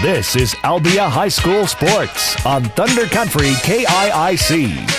This is Albia High School Sports on Thunder Country KIIC.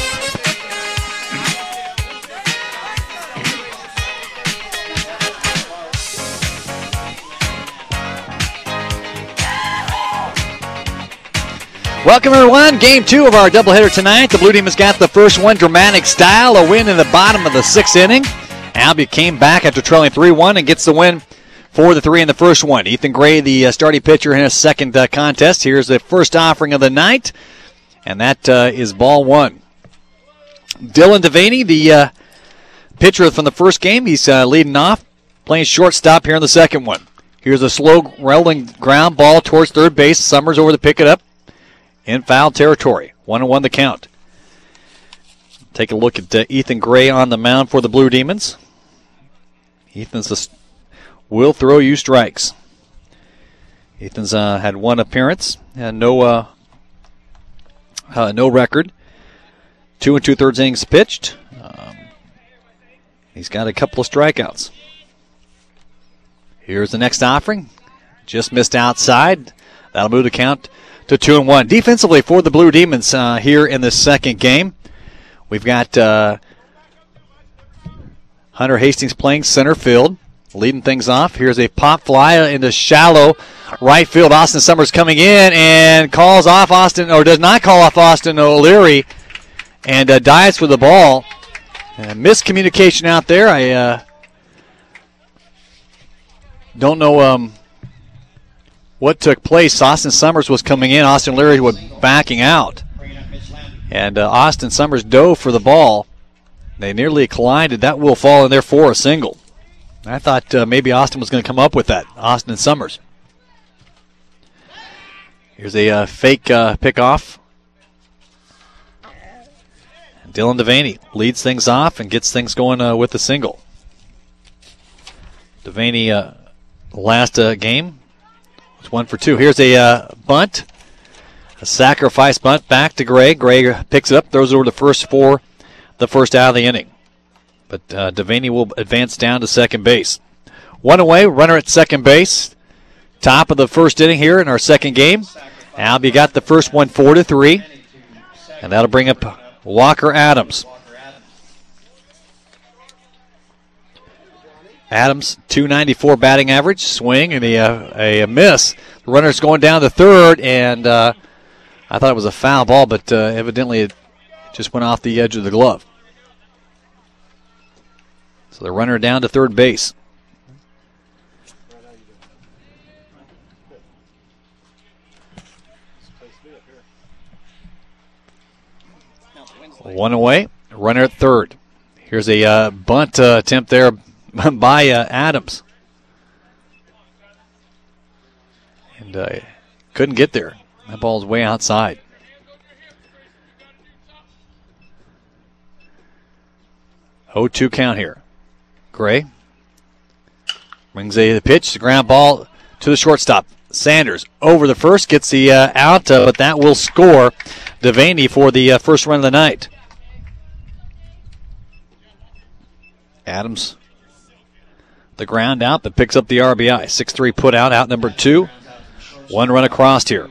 Welcome, everyone. Game 2 of our doubleheader tonight. The Blue Demons got the first one, dramatic style, a win in the bottom of the 6th inning. Albia came back after trailing 3-1 and gets the win 4-3 in the first one. Ethan Gray, the starting pitcher in his second contest. Here's the first offering of the night, and that is ball 1. Dylan Devaney, the pitcher from the first game, he's leading off, playing shortstop here in the second one. Here's a slow rolling ground ball towards third base. Summers over to pick it up. In foul territory. 1-1 the count. Take a look at Ethan Gray on the mound for the Blue Demons. Ethan's will throw you strikes. Ethan's had one appearance and no record. 2 2/3 innings pitched. He's got a couple of strikeouts. Here's the next offering. Just missed outside. That'll move the count to 2-1. Defensively for the Blue Demons here in the second game, we've got Hunter Hastings playing center field, leading things off. Here's a pop fly into shallow right field. Austin Summers coming in and calls off Austin, or does not call off Austin O'Leary, and dives for the ball. Miscommunication out there. I don't know what took place. Austin Summers was coming in. Austin O'Leary was backing out. And Austin Summers dove for the ball. They nearly collided. That will fall in there for a single. I thought maybe Austin was going to come up with that. Austin Summers. Here's a fake pickoff. Dylan Devaney leads things off and gets things going with the single. Devaney last game. It's 1 for 2. Here's a bunt. A sacrifice bunt back to Gray. Gray picks it up, throws it over to first for the first out of the inning. But Devaney will advance down to second base. One away, runner at second base. Top of the first inning here in our second game. Albia got the first one 4-3. And that'll bring up Walker Adams. Adams, .294 batting average, swing, and a miss. The runner's going down to third, and I thought it was a foul ball, but evidently it just went off the edge of the glove. So the runner down to third base. One away, runner at third. Here's a bunt attempt there by Adams. And couldn't get there. That ball's way outside. Oh-2 count here. Gray brings the pitch, the ground ball to the shortstop. Sanders over the first, gets the out, but that will score Devaney for the first run of the night. Adams, the ground out, but picks up the RBI. 6-3 put out number 2. One run across here.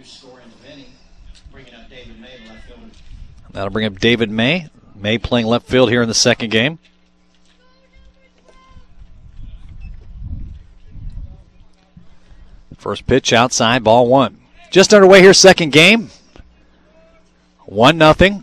That'll bring up David May. May playing left field here in the second game. First pitch outside, ball 1. Just underway here, second game. 1-0.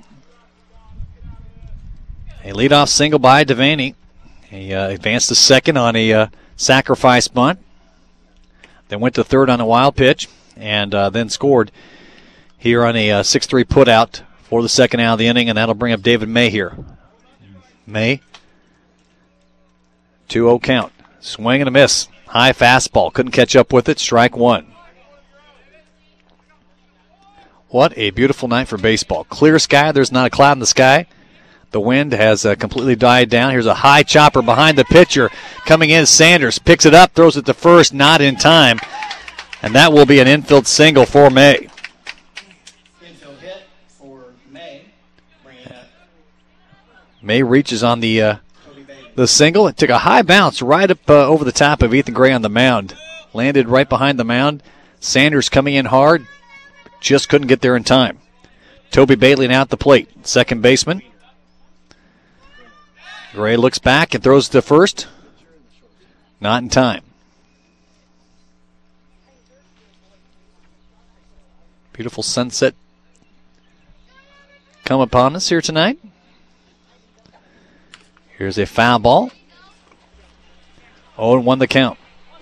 A leadoff single by Devaney. He advanced to second on a sacrifice bunt. Then went to third on a wild pitch, and then scored here on a 6-3 putout for the second out of the inning, and that'll bring up David May here. May, 2-0 count. Swing and a miss. High fastball. Couldn't catch up with it. Strike 1. What a beautiful night for baseball. Clear sky. There's not a cloud in the sky. The wind has completely died down. Here's a high chopper behind the pitcher. Coming in, Sanders picks it up, throws it to first, not in time. And that will be an infield single for May. Infield hit for May. May reaches on the single. It took a high bounce right up over the top of Ethan Gray on the mound. Landed right behind the mound. Sanders coming in hard, just couldn't get there in time. Toby Bailey now at the plate, second baseman. Gray looks back and throws to first. Not in time. Beautiful sunset come upon us here tonight. Here's a foul ball. 0-1 the count.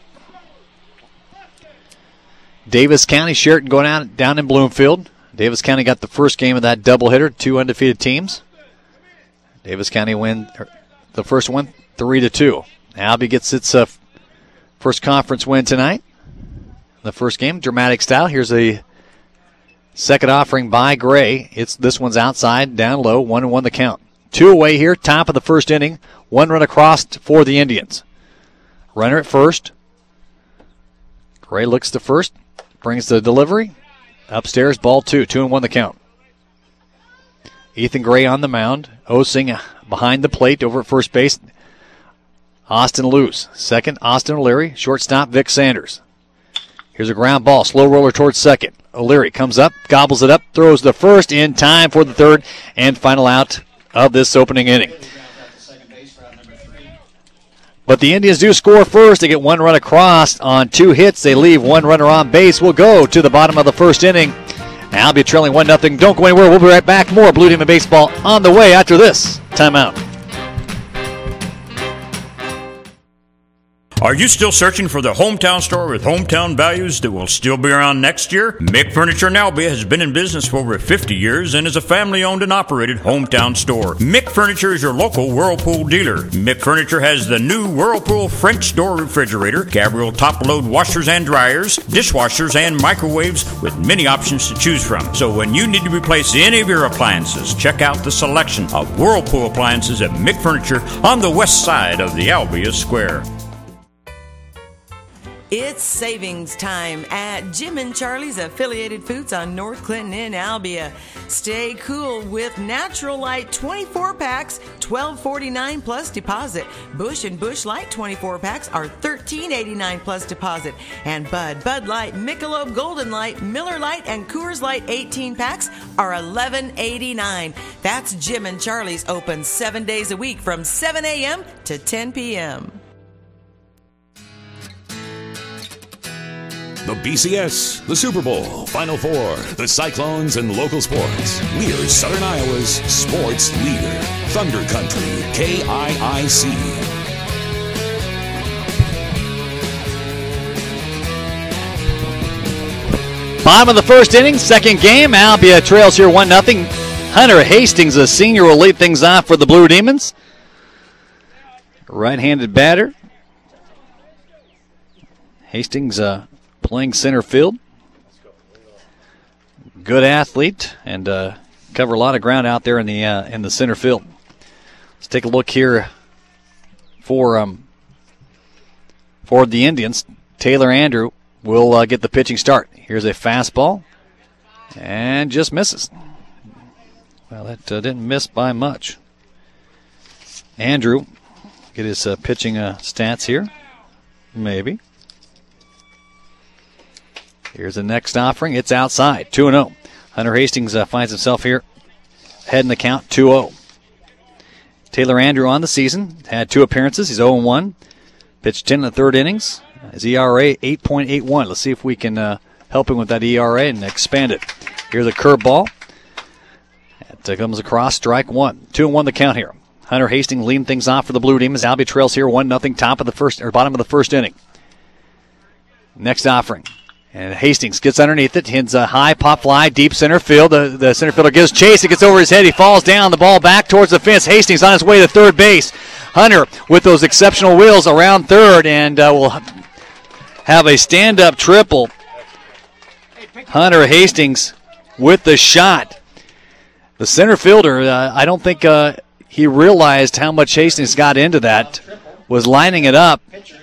Davis County, Sheraton going down in Bloomfield. Davis County got the first game of that doubleheader, 2 undefeated teams. Davis County win the first one 3-2. Albie gets its first conference win tonight. The first game, dramatic style. Here's a second offering by Gray. This one's outside, down low, 1-1 the count. 2 away here, top of the first inning. 1 run across for the Indians. Runner at first. Gray looks to first, brings the delivery. Upstairs, ball 2, 2-1 the count. Ethan Gray on the mound. Osing behind the plate over at first base. Austin loose. Second, Austin O'Leary. Shortstop, Vic Sanders. Here's a ground ball. Slow roller towards second. O'Leary comes up, gobbles it up, throws the first in time for the third and final out of this opening inning. But the Indians do score first. They get 1 run across on 2 hits. They leave 1 runner on base. We'll go to the bottom of the first inning. Albie trailing 1-0. Don't go anywhere. We'll be right back. More Blue Demon Baseball on the way after this timeout. Are you still searching for the hometown store with hometown values that will still be around next year? Mick Furniture in Albia has been in business for over 50 years and is a family-owned and operated hometown store. Mick Furniture is your local Whirlpool dealer. Mick Furniture has the new Whirlpool French door refrigerator, Gabriel top-load washers and dryers, dishwashers and microwaves with many options to choose from. So when you need to replace any of your appliances, check out the selection of Whirlpool appliances at Mick Furniture on the west side of the Albia Square. It's savings time at Jim and Charlie's Affiliated Foods on North Clinton in Albia. Stay cool with Natural Light 24 packs, $12.49 plus deposit. Bush and Bush Light 24 packs are $13.89 plus deposit. And Bud Light, Michelob Golden Light, Miller Light, and Coors Light 18 packs are $11.89. That's Jim and Charlie's, open 7 days a week from 7 a.m. to 10 p.m. The BCS, the Super Bowl, Final Four, the Cyclones, and local sports. We're Southern Iowa's sports leader. Thunder Country, KIIC. Bottom of the first inning, second game. Albia trails here 1-0. Hunter Hastings, a senior, will lead things off for the Blue Demons. Right-handed batter. Hastings, playing center field. Good athlete and cover a lot of ground out there in the center field. Let's take a look here for the Indians. Taylor Andrew will get the pitching start. Here's a fastball and just misses. Well, that didn't miss by much. Andrew, get his pitching stats here. Maybe. Here's the next offering. It's outside, 2-0. Hunter Hastings finds himself here ahead in the count, 2-0. Taylor Andrew on the season, had 2 appearances. He's 0-1. Pitched 10 in the third innings. His ERA, 8.81. Let's see if we can help him with that ERA and expand it. Here's a curveball. That comes across, strike 1. 2-1 the count here. Hunter Hastings leading things off for the Blue Demons. Albie trails here 1-0, bottom of the first inning. Next offering. And Hastings gets underneath it, hits a high pop fly, deep center field. The center fielder gives chase. It gets over his head. He falls down. The ball back towards the fence. Hastings on his way to third base. Hunter with those exceptional wheels around third and will have a stand-up triple. Hunter Hastings with the shot. The center fielder, I don't think he realized how much Hastings got into that. Was lining it up.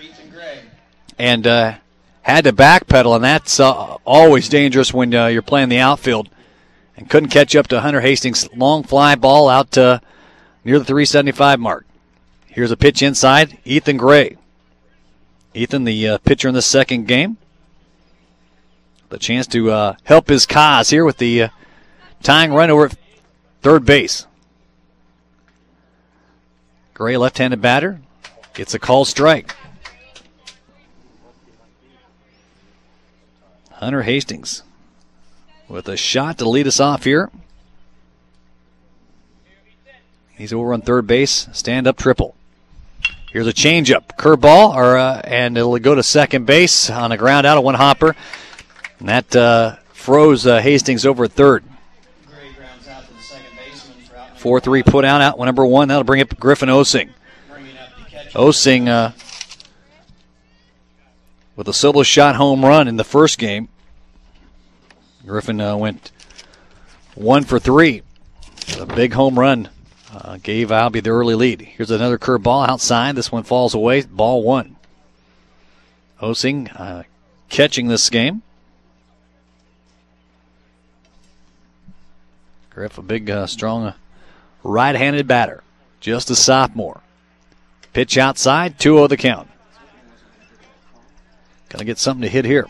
And had to backpedal, and that's always dangerous when you're playing the outfield. And couldn't catch up to Hunter Hastings' long fly ball out to near the 375 mark. Here's a pitch inside, Ethan Gray. Ethan, the pitcher in the second game. The chance to help his cause here with the tying run over at third base. Gray, left-handed batter, gets a called strike. Hunter Hastings with a shot to lead us off here. He's over on third base, stand-up triple. Here's a changeup, curveball, and it'll go to second base on a ground out of one hopper. And that froze Hastings over at third. 4-3 put out number one. That'll bring up Griffin Osing. Osing with a solo shot home run in the first game. Griffin went 1 for 3. A big home run gave Albie the early lead. Here's another curveball outside. This one falls away. Ball one. Osing catching this game. Griff, a big, strong right-handed batter. Just a sophomore. Pitch outside, 2-0 the count. Got to get something to hit here.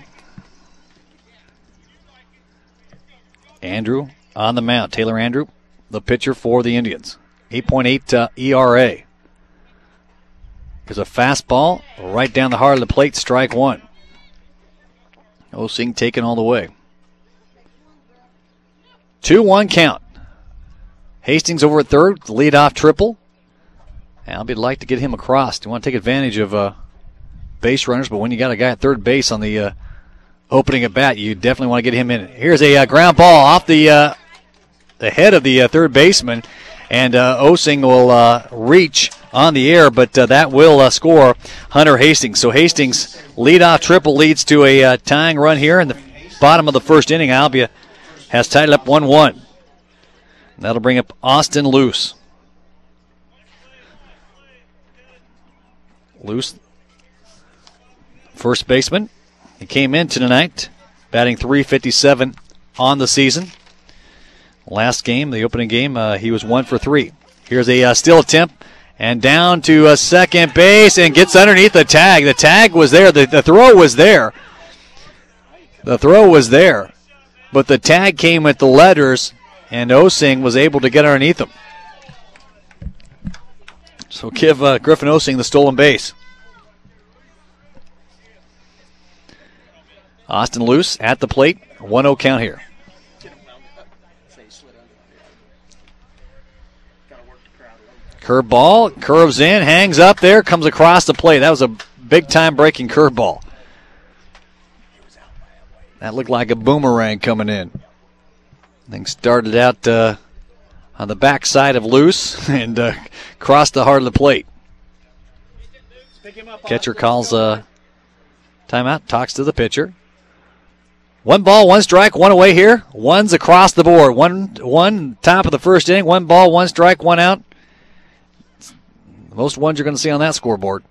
Andrew on the mound. Taylor Andrew, the pitcher for the Indians. 8.8 ERA. Here's a fastball right down the heart of the plate, strike one. Osing taken all the way. 2-1 count. Hastings over at third, leadoff triple. Albie'd like to get him across. You want to take advantage of base runners, but when you got a guy at third base on the opening at bat, you definitely want to get him in. Here's a ground ball off the head of the third baseman, and Osing will reach on the air, but that will score Hunter Hastings. So Hastings' leadoff triple leads to a tying run here in the bottom of the first inning. Albia has tied it up 1-1. That'll bring up Austin Luce. Luce, first baseman. He came in tonight, batting .357 on the season. Last game, the opening game, he was 1 for 3. Here's a steal attempt, and down to second base, and gets underneath the tag. The tag was there. The throw was there. The throw was there. But the tag came at the letters, and Osing was able to get underneath them. So give Griffin Osing the stolen base. Austin Luce at the plate. 1-0 count here. Curveball, curves in, hangs up there, comes across the plate. That was a big-time breaking curveball. That looked like a boomerang coming in. Thing started out on the backside of Luce and crossed the heart of the plate. Catcher calls timeout, talks to the pitcher. 1 ball, 1 strike, 1 away here. One's across the board. One top of the first inning. 1 ball, 1 strike, 1 out. The most ones you're going to see on that scoreboard.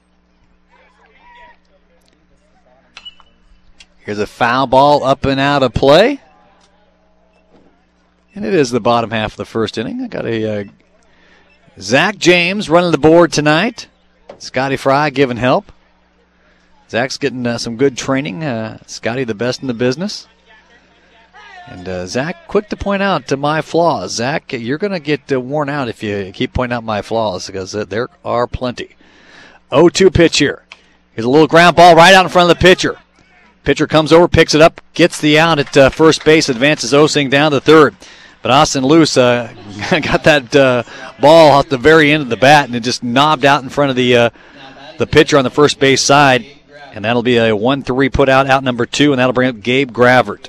Here's a foul ball up and out of play. And it is the bottom half of the first inning. I got a Zach James running the board tonight. Scotty Fry giving help. Zach's getting some good training. Scotty, the best in the business. And Zach, quick to point out my flaws. Zach, you're going to get worn out if you keep pointing out my flaws, because there are plenty. 0-2 pitch here. Here's a little ground ball right out in front of the pitcher. Pitcher comes over, picks it up, gets the out at first base, advances Osing down to third. But Austin Luce got that ball at the very end of the bat, and it just knobbed out in front of the pitcher on the first base side. And that'll be a 1-3 put out number 2, and that'll bring up Gabe Gravert.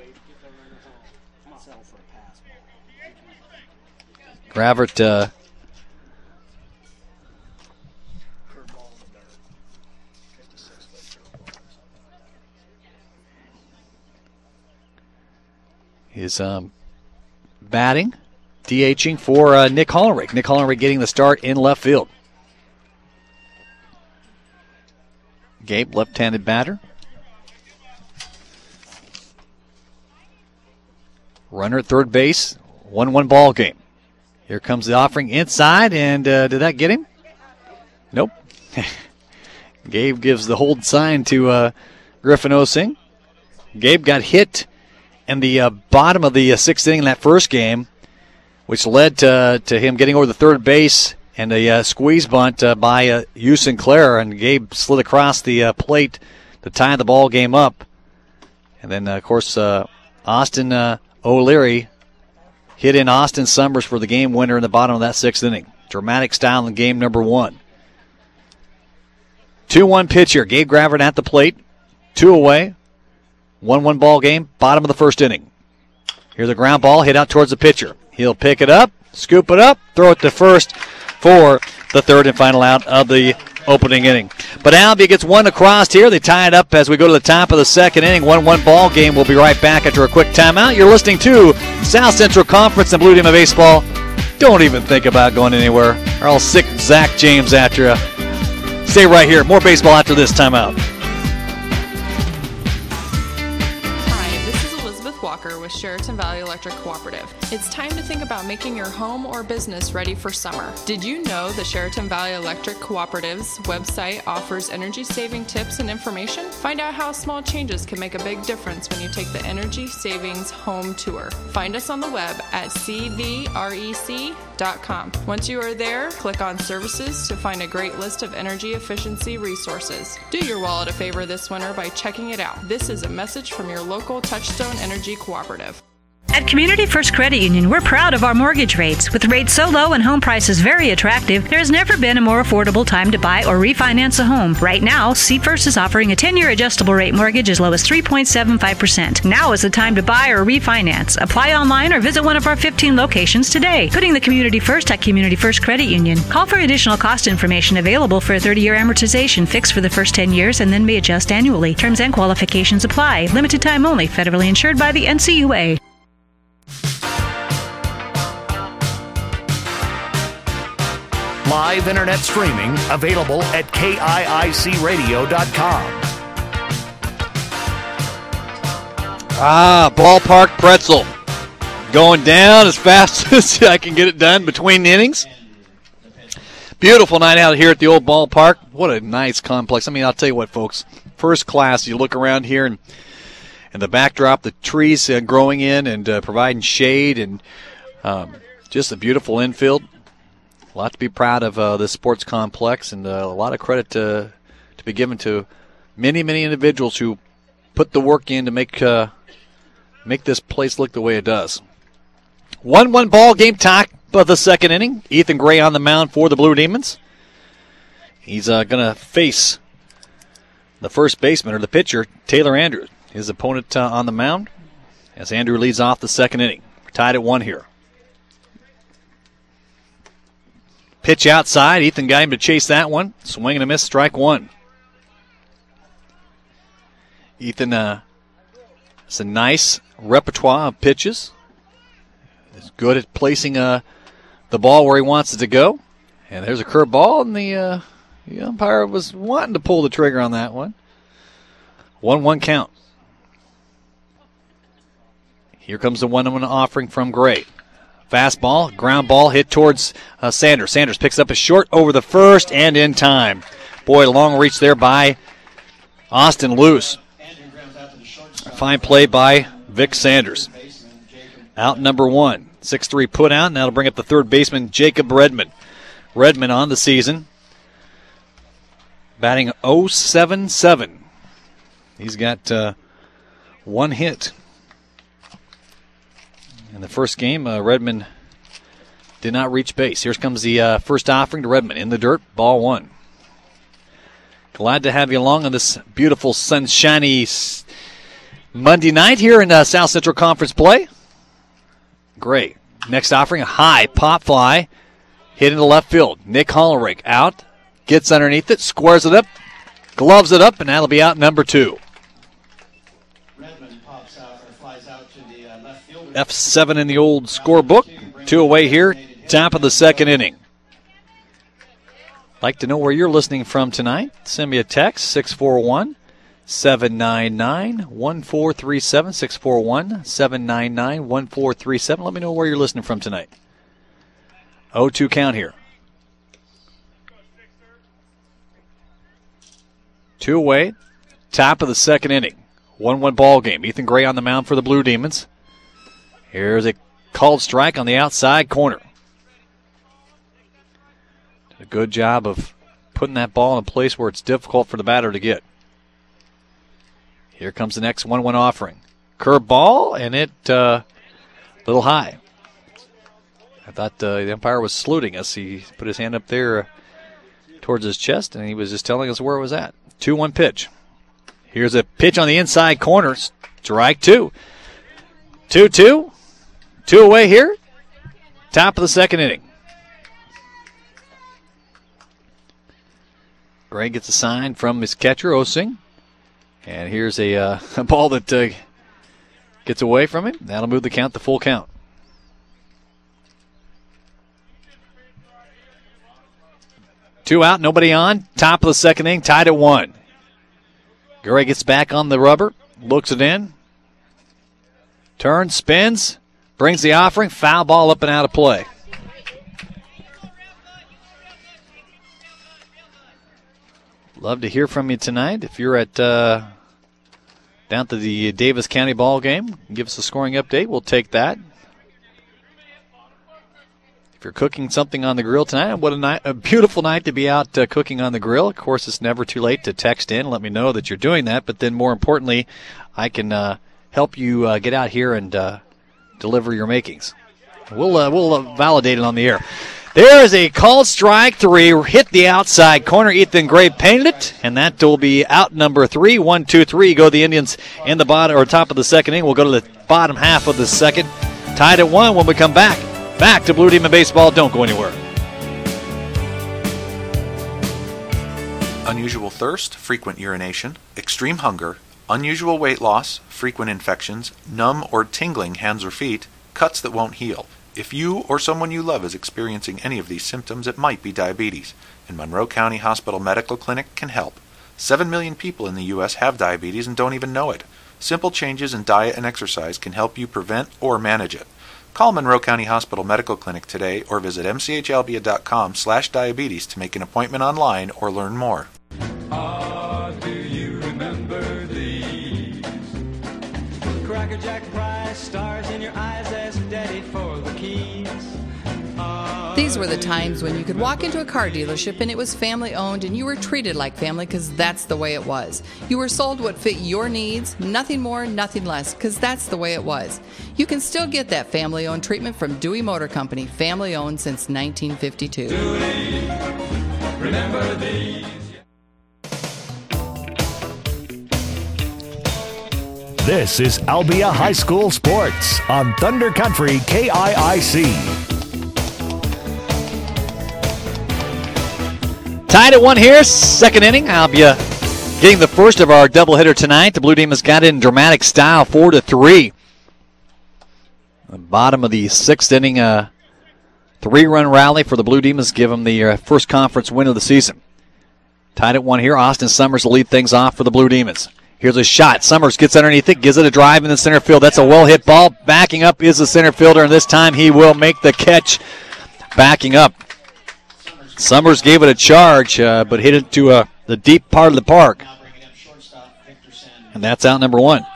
Gravert is batting, DHing for Nick Hollenrich. Nick Hollenrich getting the start in left field. Gabe, left-handed batter. Runner at third base, 1-1 ball game. Here comes the offering inside, and did that get him? Nope. Gabe gives the hold sign to Griffin Osing. Gabe got hit in the bottom of the sixth inning in that first game, which led to him getting over the third base and a squeeze bunt by Hugh Sinclair, and Gabe slid across the plate to tie the ball game up. And then, of course, Austin O'Leary hit in Austin Summers for the game winner in the bottom of that sixth inning. Dramatic style in game number 1. 2-1 pitch here. Gabe Gravert at the plate. 2 away. 1-1 ball game. Bottom of the first inning. Here's a ground ball hit out towards the pitcher. He'll pick it up, scoop it up, throw it to first for the third and final out of the opening inning. But Albia gets one across here. They tie it up as we go to the top of the second inning. 1-1 ball game. We'll be right back after a quick timeout. You're listening to South Central Conference and Blue Demon Baseball. Don't even think about going anywhere, or I'll sick Zach James after you. Stay right here. More baseball after this timeout. With Sheraton Valley Electric Cooperative. It's time to think about making your home or business ready for summer. Did you know the Sheraton Valley Electric Cooperative's website offers energy-saving tips and information? Find out how small changes can make a big difference when you take the Energy Savings Home Tour. Find us on the web at cvrec.com. Once you are there, click on Services to find a great list of energy efficiency resources. Do your wallet a favor this winter by checking it out. This is a message from your local Touchstone Energy Cooperative. At Community First Credit Union, we're proud of our mortgage rates. With rates so low and home prices very attractive, there has never been a more affordable time to buy or refinance a home. Right now, CFirst is offering a 10-year adjustable rate mortgage as low as 3.75%. Now is the time to buy or refinance. Apply online or visit one of our 15 locations today. Putting the community first at Community First Credit Union. Call for additional cost information available for a 30-year amortization fixed for the first 10 years and then may adjust annually. Terms and qualifications apply. Limited time only. Federally insured by the NCUA. Live internet streaming available at KIICradio.com. Ballpark pretzel. Going down as fast as I can get it done between innings. Beautiful night out here at the old ballpark. What a nice complex. I mean, I'll tell you what, folks. First class. You look around here and the backdrop, the trees growing in and providing shade and just a beautiful infield. A lot to be proud of this sports complex, and a lot of credit to be given to many, many individuals who put the work in to make this place look the way it does. 1-1 ball game, top of the second inning. Ethan Gray on the mound for the Blue Demons. He's going to face the first baseman, or the pitcher, Taylor Andrews, his opponent on the mound, as Andrew leads off the second inning. We're tied at 1 here. Pitch outside. Ethan got him to chase that one. Swing and a miss, strike 1. Ethan has a nice repertoire of pitches. He's good at placing the ball where he wants it to go. And there's a curve ball, and the umpire was wanting to pull the trigger on that one. 1-1 count. Here comes the 1-1 offering from Gray. Fastball, ground ball hit towards Sanders. Sanders picks up a short over the first and in time. Boy, long reach there by Austin Luce. Fine play by Vic Sanders. Out number 1. 6-3 put out, and that'll bring up the third baseman, Jacob Redmond. Redmond on the season, batting .077. He's got 1 hit. In the first game, Redmond did not reach base. Here comes the first offering to Redmond in the dirt, ball 1. Glad to have you along on this beautiful, sunshiny Monday night here in South Central Conference play. Great. Next offering, a high pop fly, hit into left field. Nick Hollerich out, gets underneath it, squares it up, gloves it up, and that'll be out number 2. F7 in the old scorebook. 2 away here, top of the second inning. Like to know where you're listening from tonight? Send me a text, 641-799-1437, 641-799-1437. Let me know where you're listening from tonight. 0-2 count here. 2 away, top of the second inning. 1-1 ball game. Ethan Gray on the mound for the Blue Demons. Here's a called strike on the outside corner. Did a good job of putting that ball in a place where it's difficult for the batter to get. Here comes the next 1-1 offering. Curve ball, and it a little high. I thought the umpire was saluting us. He put his hand up there towards his chest, and he was just telling us where it was at. 2-1 pitch. Here's a pitch on the inside corner. Strike 2. 2-2. 2 away here. Top of the second inning. Gray gets a sign from his catcher, Osing. And here's a ball that gets away from him. That'll move the count to full count. Two out, nobody on. Top of the second inning, tied at 1. Gray gets back on the rubber, looks it in. Turns, spins, brings the offering. Foul ball up and out of play. Love to hear from you tonight. If you're at down to the Davis County ball game, give us a scoring update. We'll take that. If you're cooking something on the grill tonight, what a beautiful night to be out cooking on the grill. Of course, it's never too late to text in. Let me know that you're doing that. But then more importantly, I can help you get out here and deliver your makings. We'll validate it on the air. There is a called strike 3, hit the outside corner. Ethan Gray painted it, and that will be out number 3. 1-2-3 go the Indians in the bottom or top of the second inning. We'll go to the bottom half of the second. Tied at 1 when we come back. Back to Blue Demon Baseball. Don't go anywhere. Unusual thirst, frequent urination, extreme hunger, unusual weight loss, frequent infections, numb or tingling hands or feet, cuts that won't heal. If you or someone you love is experiencing any of these symptoms, it might be diabetes, and Monroe County Hospital Medical Clinic can help. 7 million people in the U.S. have diabetes and don't even know it. Simple changes in diet and exercise can help you prevent or manage it. Call Monroe County Hospital Medical Clinic today or visit mchalbia.com/diabetes to make an appointment online or learn more. Do you remember these? Cracker Jack prize, stars in your eyes, ask Daddy for the keys. These were the times when you could walk into a car dealership and it was family owned and you were treated like family because that's the way it was. You were sold what fit your needs, nothing more, nothing less, because that's the way it was. You can still get that family owned treatment from Dewey Motor Company, family owned since 1952. Dewey, remember these. This is Albia High School Sports on Thunder Country KIIC. Tied at 1 here, second inning. Albia getting the first of our doubleheader tonight. The Blue Demons got it in dramatic style, 4-3. The bottom of the sixth inning, 3-run rally for the Blue Demons, give them the first conference win of the season. Tied at 1 here. Austin Summers will lead things off for the Blue Demons. Here's a shot. Summers gets underneath it, gives it a drive in the center field. That's a well-hit ball. Backing up is the center fielder, and this time he will make the catch. Backing up. Summers gave it a charge, but hit it to the deep part of the park. And that's out number 1.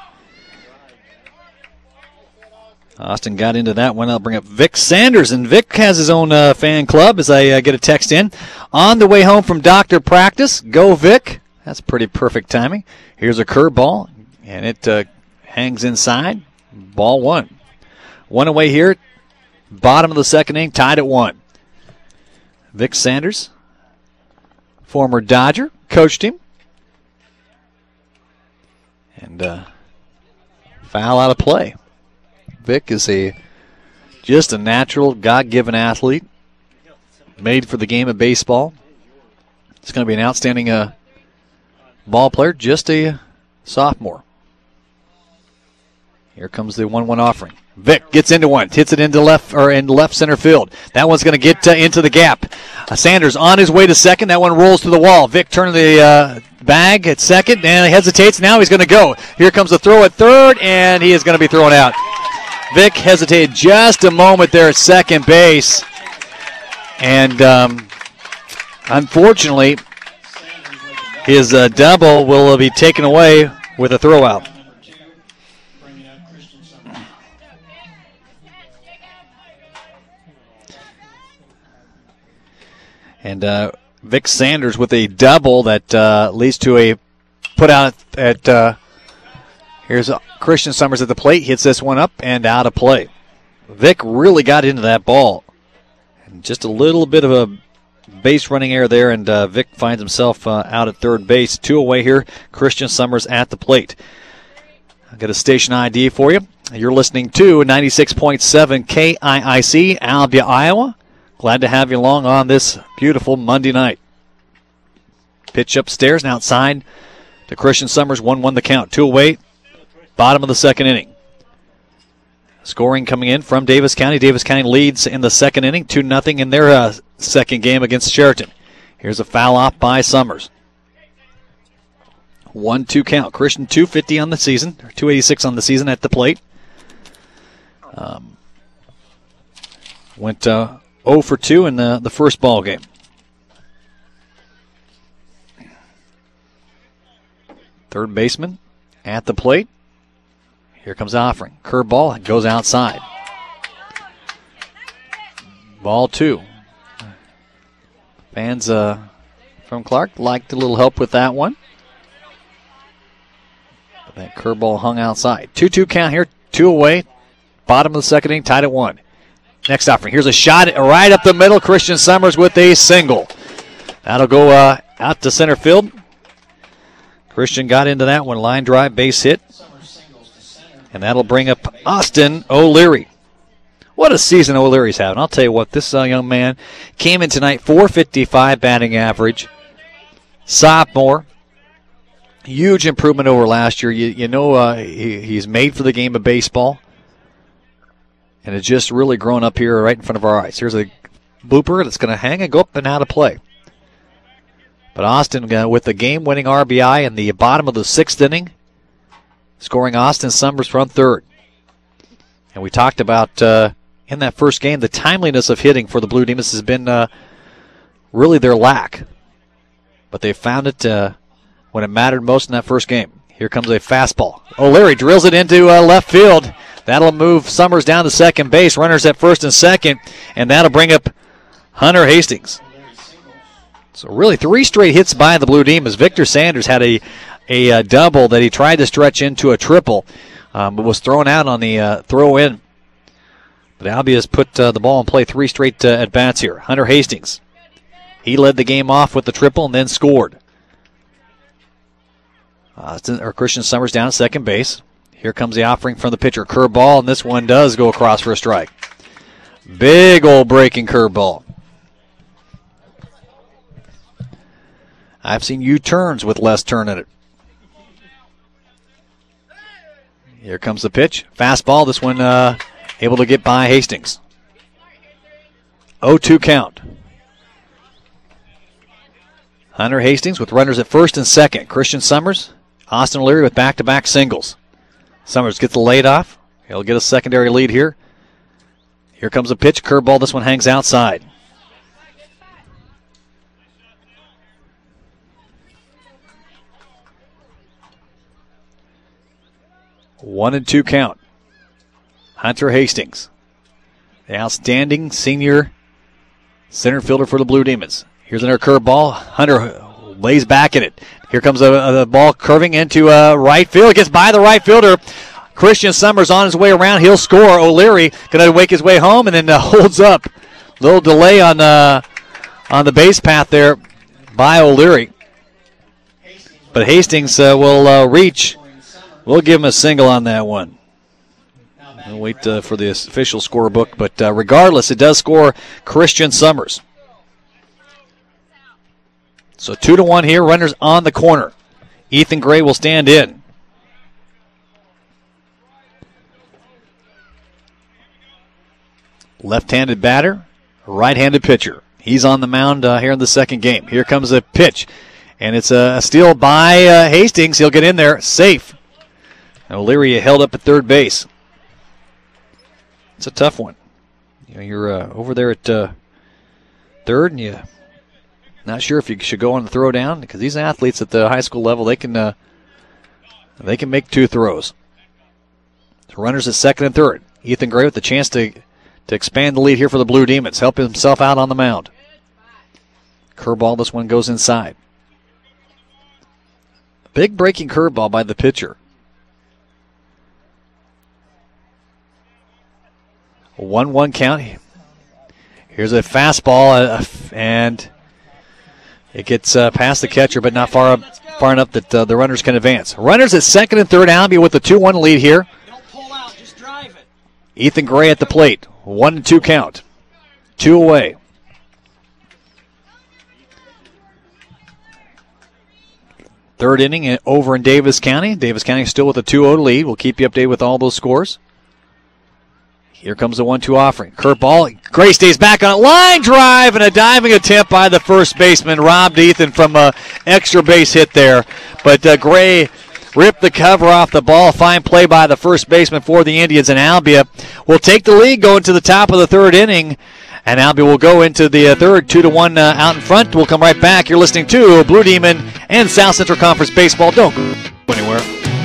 Austin got into that one. I'll bring up Vic Sanders, and Vic has his own fan club as I get a text in. On the way home from doctor practice, go Vic. That's pretty perfect timing. Here's a curveball, and it hangs inside. Ball 1. 1 away here. Bottom of the second inning, tied at 1. Vic Sanders, former Dodger, coached him. And foul out of play. Vic is just a natural, God-given athlete, made for the game of baseball. It's going to be an outstanding ball player, just a sophomore. Here comes the 1-1 offering. Vic gets into one, hits it into left center field. That one's going to get into the gap. Sanders on his way to second. That one rolls to the wall. Vic turning the bag at second and hesitates. Now he's going to go. Here comes the throw at third, and he is going to be thrown out. Vic hesitated just a moment there at second base, and unfortunately, his double will be taken away with a throw out. And Vic Sanders with a double that leads to a put out at here's Christian Summers at the plate. Hits this one up and out of play. Vic really got into that ball. And just a little bit of a base running error there, and Vic finds himself out at third base. 2 away here. Christian Summers at the plate. I've got a station ID for you. You're listening to 96.7 KIIC, Albia, Iowa. Glad to have you along on this beautiful Monday night. Pitch upstairs and outside to Christian Summers. 1-1 the count. 2 away. Bottom of the second inning. Scoring coming in from Davis County. Davis County leads in the second inning, 2-0 in their second game against Sheraton. Here's a foul off by Summers. 1-2 count. Christian 250 on the season, or 286 on the season at the plate. Went 0 for 2 in the first ball game. Third baseman at the plate. Here comes offering. Curveball goes outside. Ball 2. Fans from Clark liked a little help with that one. But that curveball hung outside. 2-2 count here. 2 away. Bottom of the second inning, tied at 1. Next offering. Here's a shot right up the middle. Christian Summers with a single. That'll go out to center field. Christian got into that one. Line drive, base hit. And that'll bring up Austin O'Leary. What a season O'Leary's having. I'll tell you what, this young man came in tonight, .455 batting average. Sophomore. Huge improvement over last year. You know he's made for the game of baseball. And it's just really grown up here right in front of our eyes. Here's a blooper that's going to hang and go up and out of play. But Austin with the game-winning RBI in the bottom of the sixth inning, scoring Austin Summers from third. And we talked about in that first game, the timeliness of hitting for the Blue Demons has been really their lack. But they found it when it mattered most in that first game. Here comes a fastball. O'Leary drills it into left field. That'll move Summers down to second base. Runners at first and second. And that'll bring up Hunter Hastings. So really 3 straight hits by the Blue Demons. Victor Sanders had a double that he tried to stretch into a triple, but was thrown out on the throw-in. But Albia has put the ball in play 3 straight at-bats here. Hunter Hastings, he led the game off with the triple and then scored. Christian Summers down at second base. Here comes the offering from the pitcher. Curveball, and this one does go across for a strike. Big old breaking curveball. I've seen U-turns with less turn in it. Here comes the pitch. Fastball. This one able to get by Hastings. 0-2 count. Hunter Hastings with runners at first and second. Christian Summers, Austin O'Leary with back-to-back singles. Summers gets the lead off. He'll get a secondary lead here. Here comes a pitch. Curveball. This one hangs outside. One and 2 count. Hunter Hastings, the outstanding senior center fielder for the Blue Demons. Here's another curveball. Hunter lays back in it. Here comes the ball curving into right field. It gets by the right fielder. Christian Summers on his way around. He'll score. O'Leary going to make his way home and then holds up. Little delay on the base path there by O'Leary. But Hastings will reach. We'll give him a single on that one. We'll wait for the official scorebook, but regardless, it does score Christian Summers. So 2-1 here, runners on the corner. Ethan Gray will stand in. Left-handed batter, right-handed pitcher. He's on the mound here in the second game. Here comes a pitch, and it's a steal by Hastings. He'll get in there, safe. O'Leary held up at third base. It's a tough one. You're over there at third, and you're not sure if you should go on the throw down because these athletes at the high school level, they can make 2 throws. So runners at second and third. Ethan Gray with the chance to expand the lead here for the Blue Demons. Help himself out on the mound. Curveball, this one goes inside. Big breaking curveball by the pitcher. 1-1 count. Here's a fastball, and it gets past the catcher, but not far enough that the runners can advance. Runners at second and third. Albia with the 2-1 lead here. Don't pull out, just drive it. Ethan Gray at the plate. 1-2 count. 2 away. Third inning over in Davis County. Davis County still with a 2-0 lead. We'll keep you updated with all those scores. Here comes the 1-2 offering. Curveball. Gray stays back on it. Line drive and a diving attempt by the first baseman. Robbed Ethan from an extra base hit there. But Gray ripped the cover off the ball. Fine play by the first baseman for the Indians. And Albia will take the lead going to the top of the third inning. And Albia will go into the third, 2-1 out in front. We'll come right back. You're listening to Blue Demon and South Central Conference Baseball. Don't go anywhere.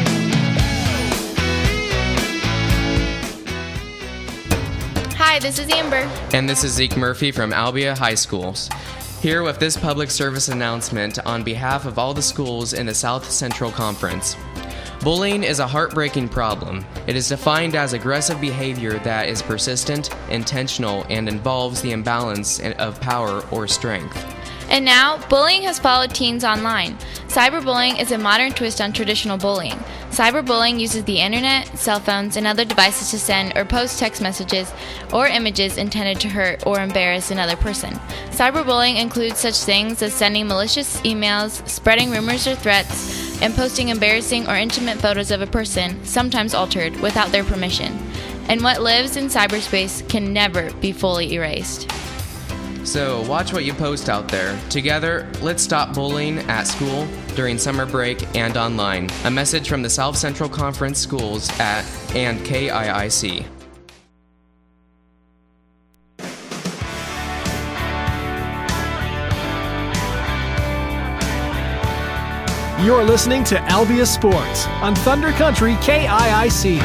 Hi, this is Amber. And this is Zeke Murphy from Albia High Schools. Here with this public service announcement on behalf of all the schools in the South Central Conference. Bullying is a heartbreaking problem. It is defined as aggressive behavior that is persistent, intentional, and involves the imbalance of power or strength. And now, bullying has followed teens online. Cyberbullying is a modern twist on traditional bullying. Cyberbullying uses the internet, cell phones, and other devices to send or post text messages or images intended to hurt or embarrass another person. Cyberbullying includes such things as sending malicious emails, spreading rumors or threats, and posting embarrassing or intimate photos of a person, sometimes altered, without their permission. And what lives in cyberspace can never be fully erased. So watch what you post out there. Together, let's stop bullying at school, during summer break, and online. A message from the South Central Conference Schools and KIIC. You're listening to Albia Sports on Thunder Country KIIC.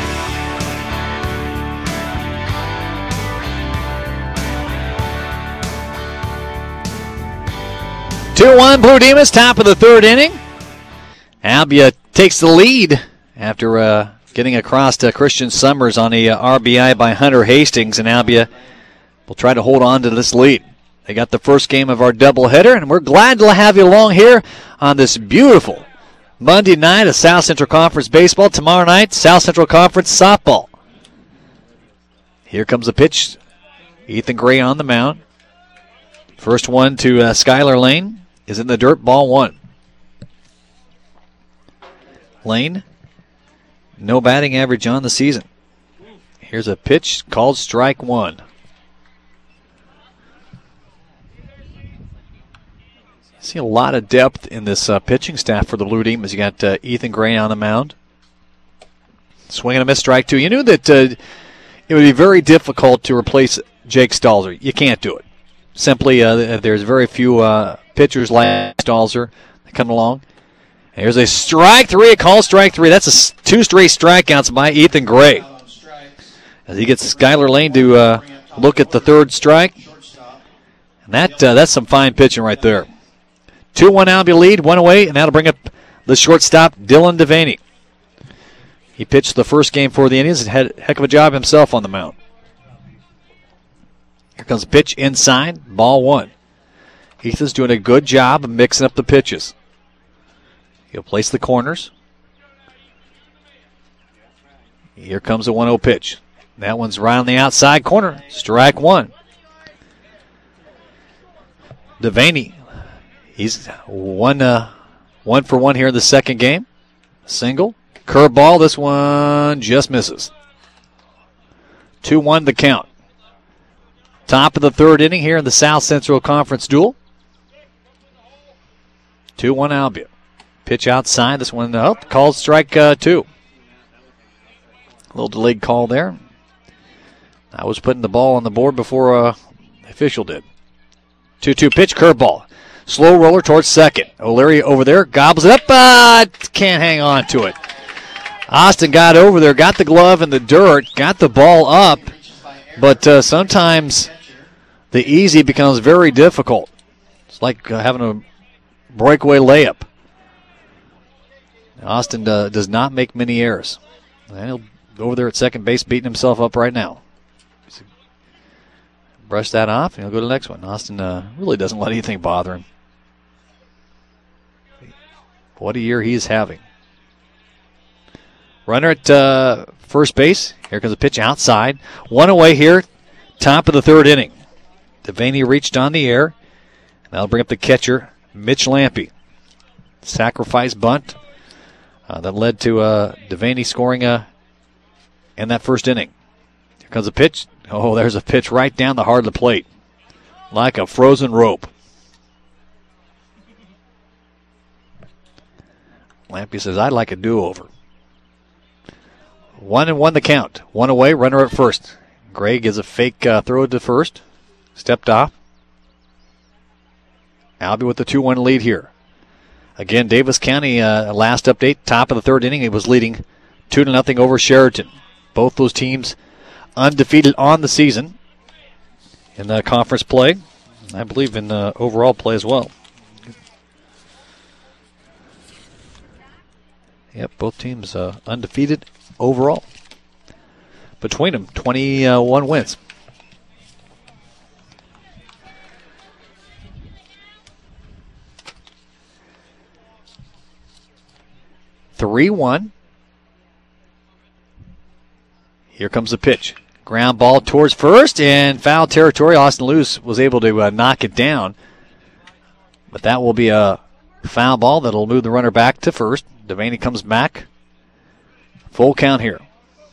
2-1 Blue Demons, top of the third inning. Albia takes the lead after getting across to Christian Summers on the RBI by Hunter Hastings, and Albia will try to hold on to this lead. They got the first game of our doubleheader, and we're glad to have you along here on this beautiful Monday night of South Central Conference baseball. Tomorrow night, South Central Conference softball. Here comes the pitch. Ethan Gray on the mound. First one to Skylar Lane is in the dirt, ball one. Lane, no batting average on the season. Here's a pitch called strike one. See a lot of depth in this pitching staff for the Blue Demons. You got Ethan Gray on the mound. Swing and a miss, strike two. You knew that it would be very difficult to replace Jake Stalzer. You can't do it. Simply, there's very few pitchers like Stalzer that come along. Here's a strike three, a call strike three. That's two straight strikeouts by Ethan Gray. As he gets Skylar Lane to look at the third strike. And that's some fine pitching right there. 2-1 Albia lead, one away, and that'll bring up the shortstop, Dylan Devaney. He pitched the first game for the Indians and had a heck of a job himself on the mound. Here comes a pitch inside, ball one. Ethan's doing a good job of mixing up the pitches. He'll place the corners. Here comes a 1-0 pitch. That one's right on the outside corner. Strike one. Devaney, he's one for one here in the second game. Single. Curveball, this one just misses. 2-1 the count. Top of the third inning here in the South Central Conference duel. 2-1 Albia. Pitch outside. This one up. Called strike two. A little delayed call there. I was putting the ball on the board before the official did. 2-2 pitch. Curveball. Slow roller towards second. O'Leary over there. Gobbles it up. Can't hang on to it. Austin got over there. Got the glove in the dirt. Got the ball up. But sometimes the easy becomes very difficult. It's like having a breakaway layup. Austin does not make many errors. And he'll go over there at second base, beating himself up right now. Brush that off, and he'll go to the next one. Austin really doesn't let anything bother him. What a year he's having. Runner at first base. Here comes a pitch outside. One away here, top of the third inning. Devaney reached on the air. That'll bring up the catcher, Mitch Lampe. Sacrifice bunt that led to Devaney scoring in that first inning. Here comes a pitch. Oh, there's a pitch right down the heart of the plate. Like a frozen rope. Lampe says, I'd like a do-over. 1-1 the count. One away, runner at first. Gray gives a fake throw to first. Stepped off. Albie with the 2-1 lead here. Again, Davis County, last update, top of the third inning. It was leading 2-0 over Sheraton. Both those teams undefeated on the season in the conference play. I believe in overall play as well. Yep, both teams undefeated overall. Between them, 21 wins. Here comes the pitch. Ground ball towards first and foul territory. Austin Luce was able to knock it down. But that will be a foul ball that will move the runner back to first. Devaney comes back. Full count here.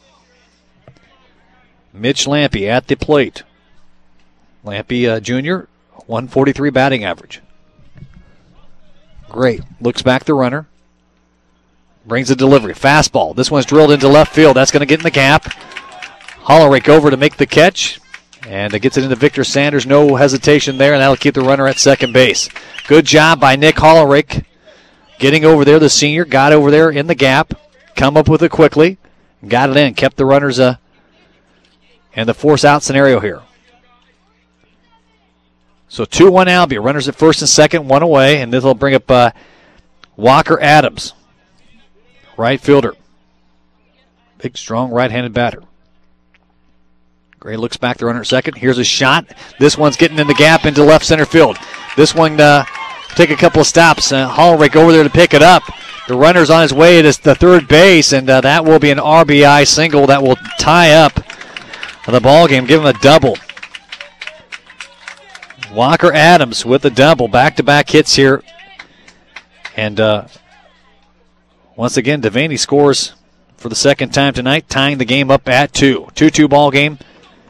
Mitch Lampe at the plate. Lampe Jr., 143 batting average. Great. Looks back the runner. Brings the delivery. Fastball. This one's drilled into left field. That's going to get in the gap. Hollerich over to make the catch. And it gets it into Victor Sanders. No hesitation there, and that'll keep the runner at second base. Good job by Nick Hollerich. Getting over there, the senior. Got over there in the gap. Come up with it quickly. Got it in. Kept the runners in the force-out scenario here. So 2-1 Albia. Runners at first and second, one away. And this will bring up Walker Adams. Right fielder. Big, strong right-handed batter. Gray looks back, the runner at second. Here's a shot. This one's getting in the gap into left center field. This one take a couple of stops. Hollerich over there to pick it up. The runner's on his way to the third base, and that will be an RBI single that will tie up the ball game, give him a double. Walker Adams with a double. Back-to-back hits here. And once again, Devaney scores for the second time tonight, tying the game up at 2. 2-2 ball game.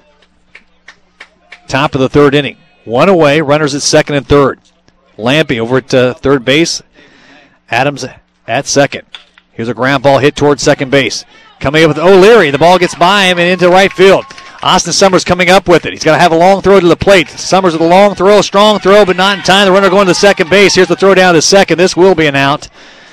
Top of the third inning. One away, runners at second and third. Lampe over at third base. Adams at second. Here's a ground ball hit towards second base. Coming up with O'Leary. The ball gets by him and into right field. Austin Summers coming up with it. He's got to have a long throw to the plate. Summers with a long throw, strong throw, but not in time. The runner going to second base. Here's the throw down to second. This will be an out.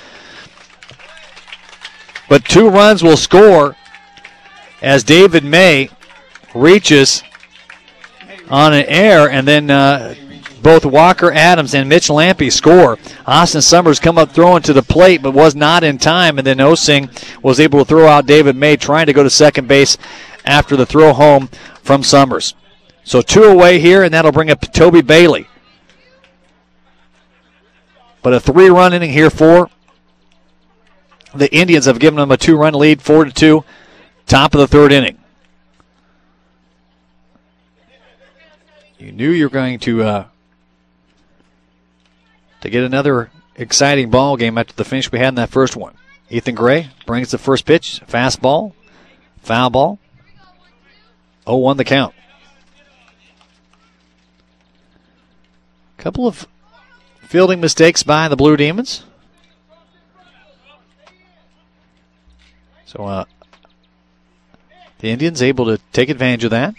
But 2 runs will score as David May reaches on an error, and then both Walker Adams and Mitch Lampe score. Austin Summers come up throwing to the plate, but was not in time, and then Osing was able to throw out David May, trying to go to second base after the throw home from Summers. So 2 away here, and that'll bring up Toby Bailey. But a 3-run inning here for the Indians. Have given them a 2-run lead, 4-2, top of the third inning. You knew you were going to get another exciting ball game after the finish we had in that first one. Ethan Gray brings the first pitch, fastball, foul ball. 0-1 the count. Couple of fielding mistakes by the Blue Demons. So the Indians able to take advantage of that.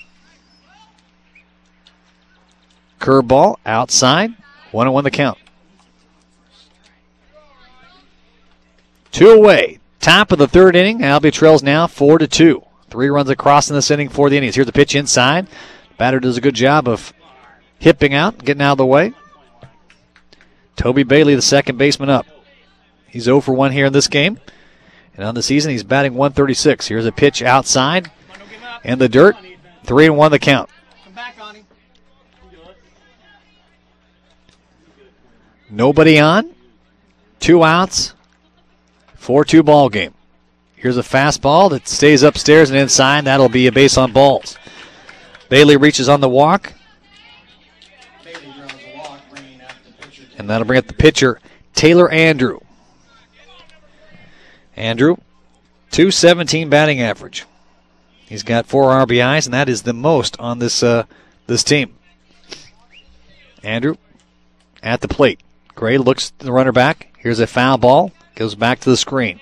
Curveball outside. 1-1 the count. 2 away. Top of the third inning. Albia trails now 4-2. 3 runs across in this inning for the Indians. Here's the pitch inside. Batter does a good job of hipping out, getting out of the way. Toby Bailey, the second baseman, up. He's 0 for 1 here in this game. And on the season, he's batting .136. Here's a pitch outside in the dirt. 3-1 the count. Nobody on. 2 outs. 4-2 ball game. Here's a fastball that stays upstairs and inside. That'll be a base on balls. Bailey reaches on the walk. And that'll bring up the pitcher, Taylor Andrew. Andrew, .217 batting average. He's got 4 RBIs, and that is the most on this team. Andrew at the plate. Gray looks the runner back. Here's a foul ball. Goes back to the screen.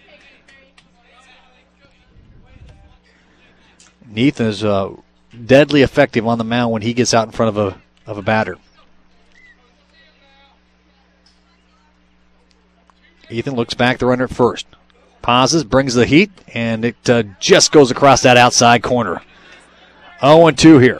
Neath is deadly effective on the mound when he gets out in front of a batter. Ethan looks back, the runner at first. Pauses, brings the heat, and it just goes across that outside corner. 0-2 here.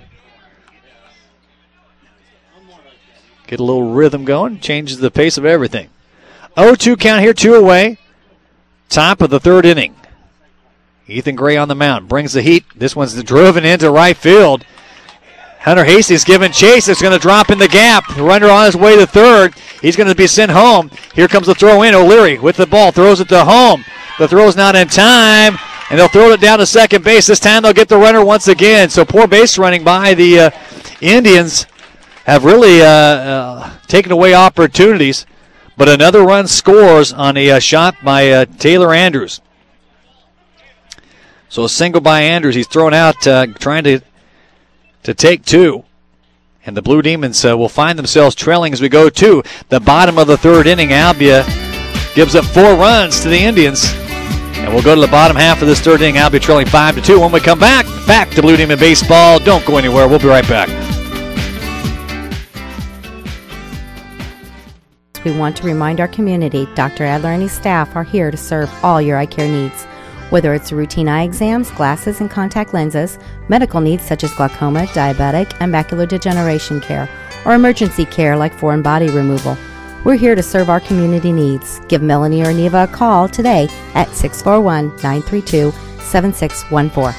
Get a little rhythm going, changes the pace of everything. 0-2 count here, 2 away. Top of the third inning. Ethan Gray on the mound, brings the heat. This one's driven into right field. Hunter Hastings giving chase. It's going to drop in the gap. The runner on his way to third. He's going to be sent home. Here comes the throw in. O'Leary with the ball. Throws it to home. The throw's not in time. And they'll throw it down to second base. This time they'll get the runner once again. So poor base running by the Indians have really taken away opportunities. But another run scores on a shot by Taylor Andrews. So a single by Andrews. He's thrown out trying to take 2. And the Blue Demons will find themselves trailing as we go to the bottom of the third inning. Albia gives up 4 runs to the Indians. And we'll go to the bottom half of this third inning. Albia trailing 5-2. When we come back to Blue Demon Baseball. Don't go anywhere. We'll be right back. We want to remind our community Dr. Adler and his staff are here to serve all your eye care needs. Whether it's routine eye exams, glasses and contact lenses, medical needs such as glaucoma, diabetic, and macular degeneration care, or emergency care like foreign body removal, we're here to serve our community needs. Give Melanie or Neva a call today at 641-932-7614.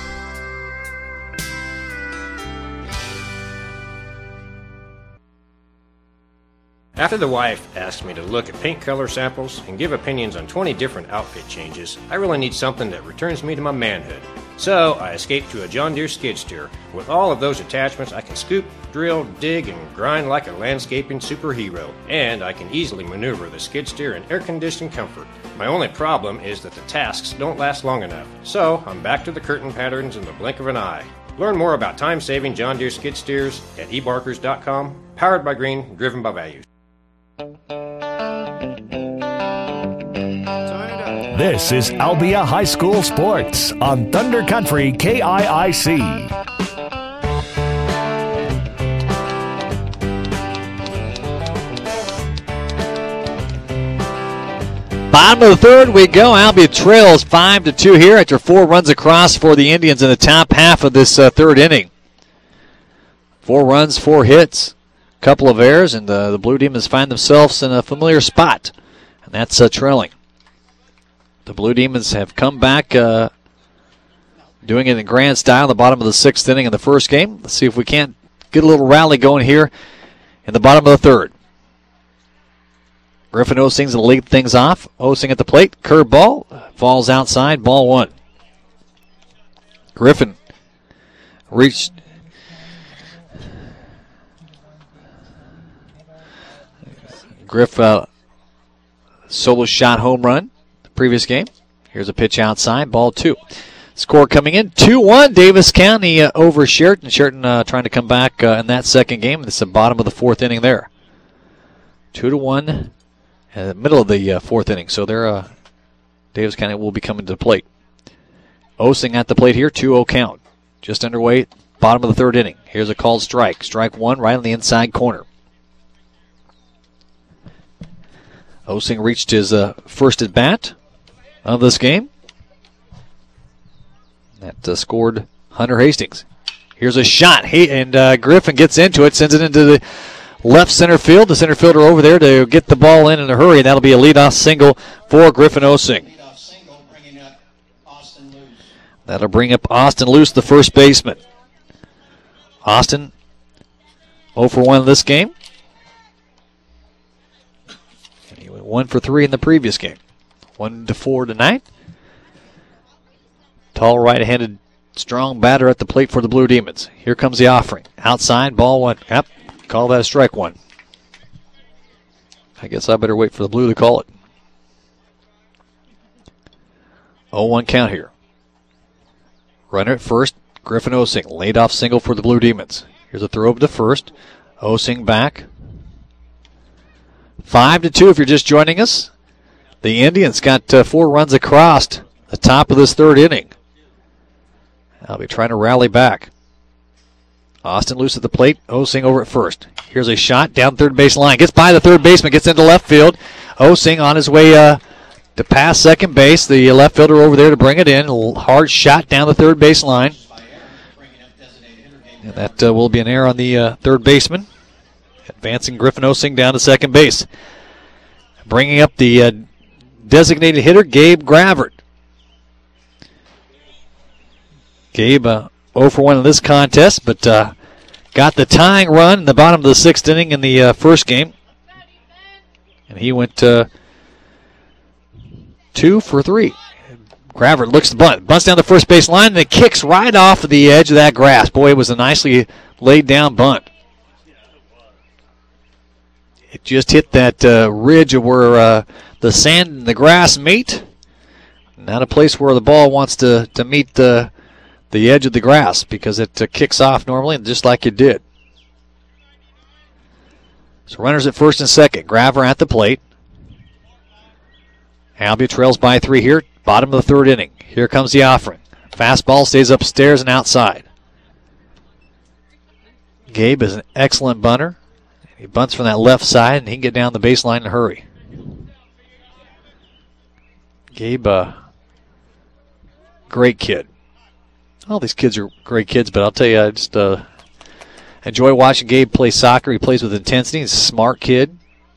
After the wife asked me to look at paint color samples and give opinions on 20 different outfit changes, I really need something that returns me to my manhood. So I escaped to a John Deere skid steer. With all of those attachments, I can scoop, drill, dig, and grind like a landscaping superhero. And I can easily maneuver the skid steer in air-conditioned comfort. My only problem is that the tasks don't last long enough. So I'm back to the curtain patterns in the blink of an eye. Learn more about time-saving John Deere skid steers at ebarkers.com. Powered by Green, driven by values. This is Albia High School Sports on Thunder Country KIIC. Bottom of the third we go. Albia trails 5-2 here after 4 runs across for the Indians in the top half of this third inning. 4 runs, 4 hits. Couple of errors, and the Blue Demons find themselves in a familiar spot, and that's trailing. The Blue Demons have come back doing it in grand style in the bottom of the 6th inning in the first game. Let's see if we can't get a little rally going here in the bottom of the third. Griffin Osing's going to lead things off. Osing at the plate. Curveball. Falls outside. Ball 1. Griffin reached... Griff solo shot home run the previous game. Here's a pitch outside, ball 2. Score coming in 2-1. Davis County over Sheraton. Sheraton trying to come back in that second game. This is the bottom of the 4th inning there. 2-1 in the middle of the 4th inning. So they're Davis County will be coming to the plate. Osing at the plate here, 2-0 count. Just underway, bottom of the 3rd inning. Here's a called strike. Strike 1 right on the inside corner. Osing reached his first at bat of this game. That scored Hunter Hastings. Here's a shot. And Griffin gets into it, sends it into the left center field. The center fielder over there to get the ball in a hurry, and that'll be a leadoff single for Griffin Osing. That'll bring up Austin Luce, the first baseman. Austin 0 for 1 in this game. And he went 1 for 3 in the previous game. 1 to 4 tonight. Tall right-handed strong batter at the plate for the Blue Demons. Here comes the offering. Outside, ball one. Yep, call that a strike one. I guess I better wait for the Blue to call it. 0-1 count here. Runner at first, Griffin Osing. Laid off single for the Blue Demons. Here's a throw over to first. Osing back. 5-2 if you're just joining us. The Indians got 4 runs across the top of this third inning. I'll be trying to rally back. Austin Luce at the plate. Osing over at first. Here's a shot down third base line. Gets by the third baseman. Gets into left field. Osing on his way to pass second base. The left fielder over there to bring it in. A hard shot down the third base line. And that will be an error on the third baseman. Advancing Griffin Osing down to second base. Bringing up the designated hitter, Gabe Gravert. Gabe 0 for 1 in this contest, but got the tying run in the bottom of the 6th inning in the first game. And he went 2 for 3. Gravert looks the bunt. Bunts down the first base line, and it kicks right off of the edge of that grass. Boy, it was a nicely laid down bunt. It just hit that ridge of where the sand and the grass meet. Not a place where the ball wants to meet the edge of the grass, because it kicks off normally, just like it did. So runners at first and second. Graver at the plate. Albia trails by 3 here. Bottom of the third inning. Here comes the offering. Fastball stays upstairs and outside. Gabe is an excellent bunter. He bunts from that left side, and he can get down the baseline in a hurry. Gabe, great kid. All these kids are great kids, but I'll tell you, I just enjoy watching Gabe play soccer. He plays with intensity. He's a smart kid.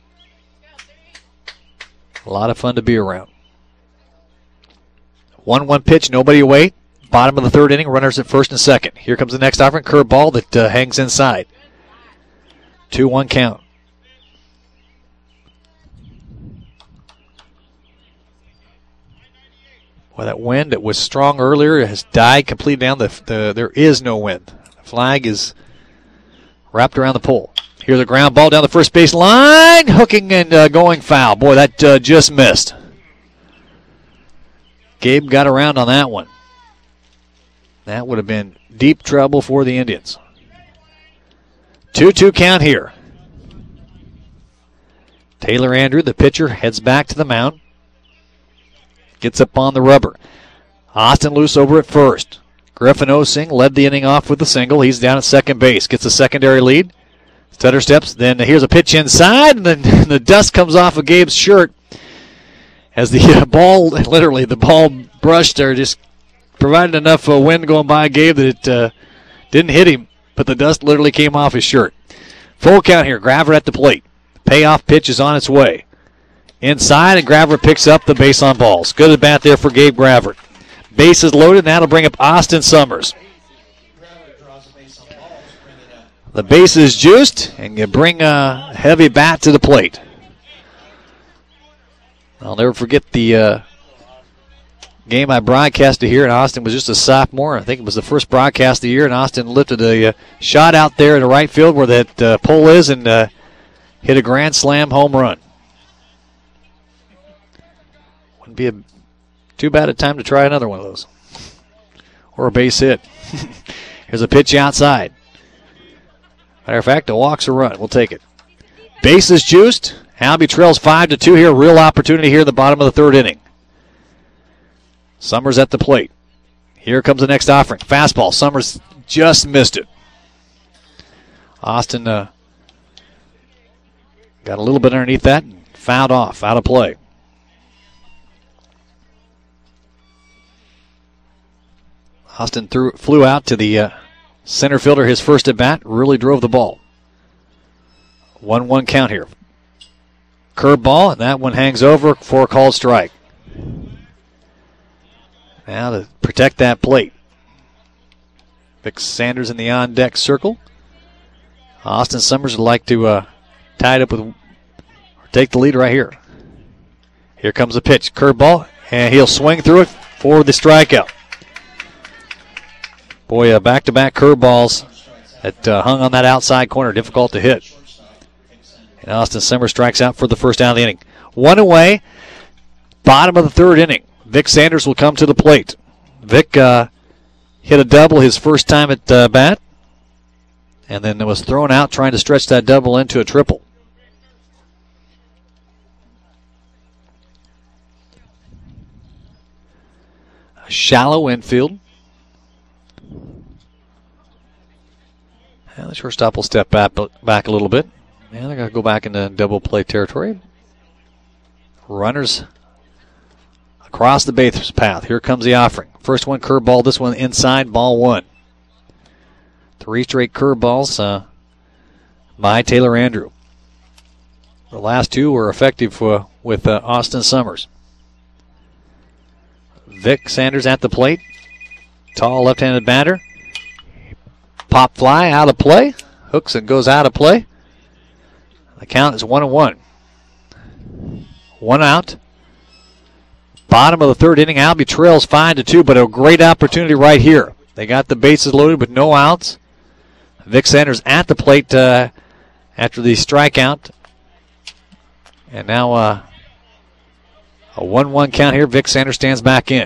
A lot of fun to be around. 1-1 pitch, nobody away. Bottom of the third inning, runners at first and second. Here comes the next offering, curveball that hangs inside. 2-1 count. Well, that wind that was strong earlier has died completely down. There is no wind. The flag is wrapped around the pole. Here's a ground ball down the first base line. Hooking and going foul. Boy, that just missed. Gabe got around on that one. That would have been deep trouble for the Indians. 2-2 count here. Taylor Andrew, the pitcher, heads back to the mound. Gets up on the rubber. Austin Luce over at first. Griffin Osing led the inning off with a single. He's down at second base. Gets a secondary lead. Stutter steps. Then here's a pitch inside, and then the dust comes off of Gabe's shirt as the ball, literally the ball brushed there, just provided enough wind going by Gabe that it didn't hit him, but the dust literally came off his shirt. Full count here. Graver at the plate. Payoff pitch is on its way. Inside, and Graver picks up the base on balls. Good at bat there for Gabe Graver. Bases loaded, and that'll bring up Austin Summers. The base is juiced, and you bring a heavy bat to the plate. I'll never forget the game I broadcasted here, and Austin was just a sophomore. I think it was the first broadcast of the year, and Austin lifted a shot out there in the right field where that pole is and hit a grand slam home run. Wouldn't be too bad a time to try another one of those. Or a base hit. Here's a pitch outside. Matter of fact, a walk's a run. We'll take it. Base is juiced. Albia trails 5-2 here. Real opportunity here at the bottom of the third inning. Summers at the plate. Here comes the next offering. Fastball. Summers just missed it. Austin got a little bit underneath that and fouled off, out of play. Austin flew out to the center fielder his first at bat, really drove the ball. 1-1 count here. Curveball, and that one hangs over for a called strike. Now to protect that plate. Vic Sanders in the on-deck circle. Austin Summers would like to tie it up with, or take the lead right here. Here comes the pitch. Curveball, and he'll swing through it for the strikeout. Boy, back-to-back curveballs that hung on that outside corner. Difficult to hit. And Austin Summers strikes out for the first out of the inning. 1 away, bottom of the third inning. Vic Sanders will come to the plate. Vic hit a double his first time at bat, and then it was thrown out trying to stretch that double into a triple. A shallow infield. And the shortstop will step back a little bit. And they're going to go back into double play territory. Runners across the base path. Here comes the offering. First one curveball, this one inside, ball 1. 3 straight curveballs by Taylor Andrew. The last 2 were effective with Austin Summers. Vic Sanders at the plate. Tall left-handed batter. Pop fly out of play. Hooks and goes out of play. The count is 1-1. 1 out. Bottom of the third inning, Albie trails 5-2, but a great opportunity right here. They got the bases loaded with no outs. Vic Sanders at the plate after the strikeout. And now a 1-1 count here. Vic Sanders stands back in.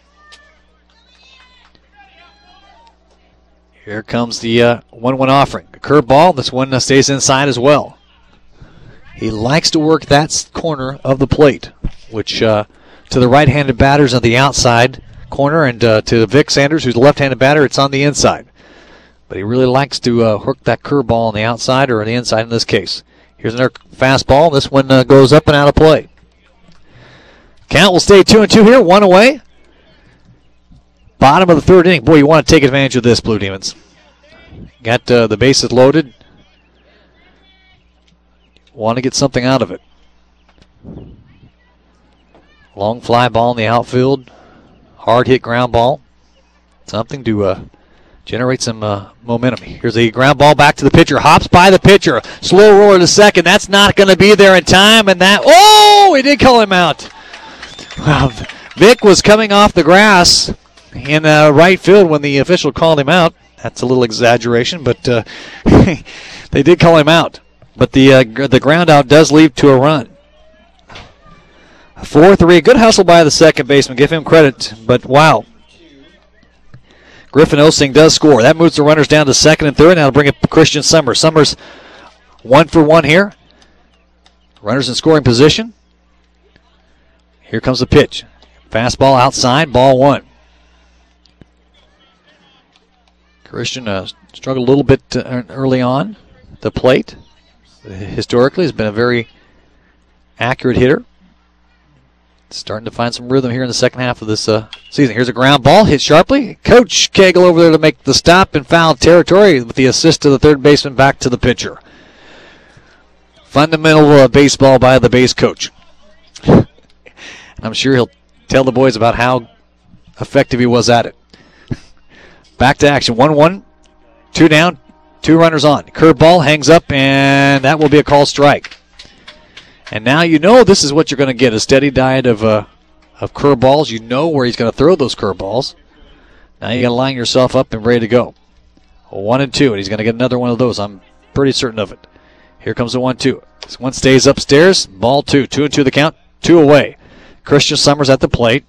Here comes the 1-1 offering. A curveball. This one stays inside as well. He likes to work that corner of the plate, which to the right-handed batters on the outside corner, and to Vic Sanders, who's a left-handed batter, it's on the inside. But he really likes to hook that curveball on the outside or on the inside in this case. Here's another fastball. This one goes up and out of play. Count will stay 2-2 here, 1 away. Bottom of the third inning. Boy, you want to take advantage of this, Blue Demons. Got the bases loaded. Want to get something out of it. Long fly ball in the outfield. Hard hit ground ball. Something to generate some momentum. Here's a ground ball back to the pitcher. Hops by the pitcher. Slow roller to second. That's not going to be there in time. And that, oh, he did call him out. Wow. Vic was coming off the grass in right field when the official called him out. That's a little exaggeration, but they did call him out. But the ground out does lead to a run. 4-3. Good hustle by the second baseman. Give him credit. But wow. Griffin Osing does score. That moves the runners down to second and third. Now to bring up Christian Summers. Summers 1 for 1 here. Runners in scoring position. Here comes the pitch. Fastball outside. Ball 1. Christian struggled a little bit early on the plate. Historically, has been a very accurate hitter. Starting to find some rhythm here in the second half of this season. Here's a ground ball, hit sharply. Coach Cagle over there to make the stop in foul territory with the assist to the third baseman back to the pitcher. Fundamental baseball by the base coach. I'm sure he'll tell the boys about how effective he was at it. Back to action. 1-1, 2 down, 2 runners on. Curveball hangs up, and that will be a called strike. And now you know this is what you're going to get, a steady diet of curveballs. You know where he's going to throw those curveballs. Now you got to line yourself up and ready to go. 1-2, and he's going to get another one of those. I'm pretty certain of it. Here comes the 1-2. This one stays upstairs. Ball 2. 2-2 the count. 2 away. Christian Summers at the plate.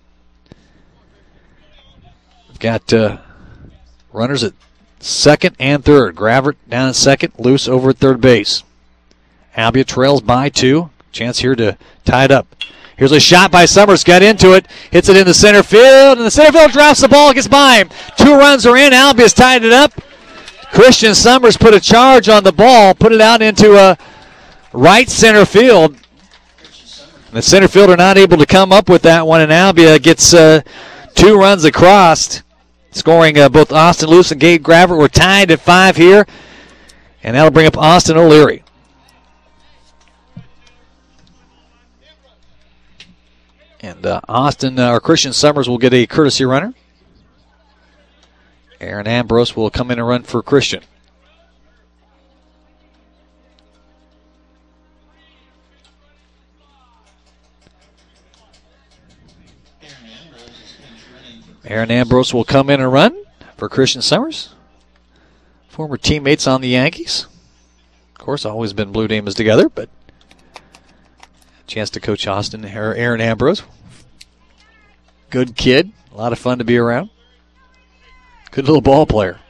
We've got runners at second and third. Gravert down at second. Loose over at third base. Albia trails by 2. Chance here to tie it up. Here's a shot by Summers. Got into it. Hits it in the center field. And the center field drops the ball. Gets by him. 2 runs are in. Albia's tied it up. Christian Summers put a charge on the ball. Put it out into right center field. The center fielder not able to come up with that one. And Albia gets 2 runs across. Scoring both Austin Luce and Gabe Gravert. We're tied at 5 here. And that'll bring up Austin O'Leary. And Christian Summers will get a courtesy runner. Aaron Ambrose will come in and run for Christian. Aaron Ambrose will come in and run for Christian Summers. Former teammates on the Yankees. Of course, always been Blue Demons together, but a chance to coach Austin, Aaron Ambrose. Good kid. A lot of fun to be around. Good little ball player.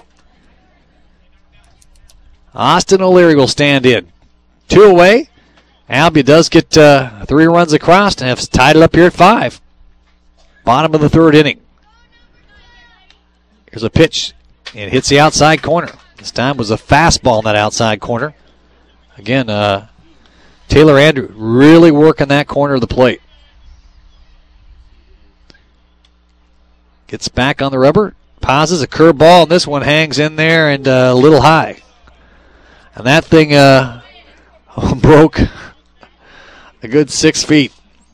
Austin O'Leary will stand in. 2 away. Albia does get 3 runs across and have tied it up here at 5. Bottom of the 3rd inning. Here's a pitch. It hits the outside corner. This time was a fastball in that outside corner. Again, Taylor Andrew really working that corner of the plate. Gets back on the rubber. Pauses a curveball, and this one hangs in there and a little high. And that thing broke a good 6 feet.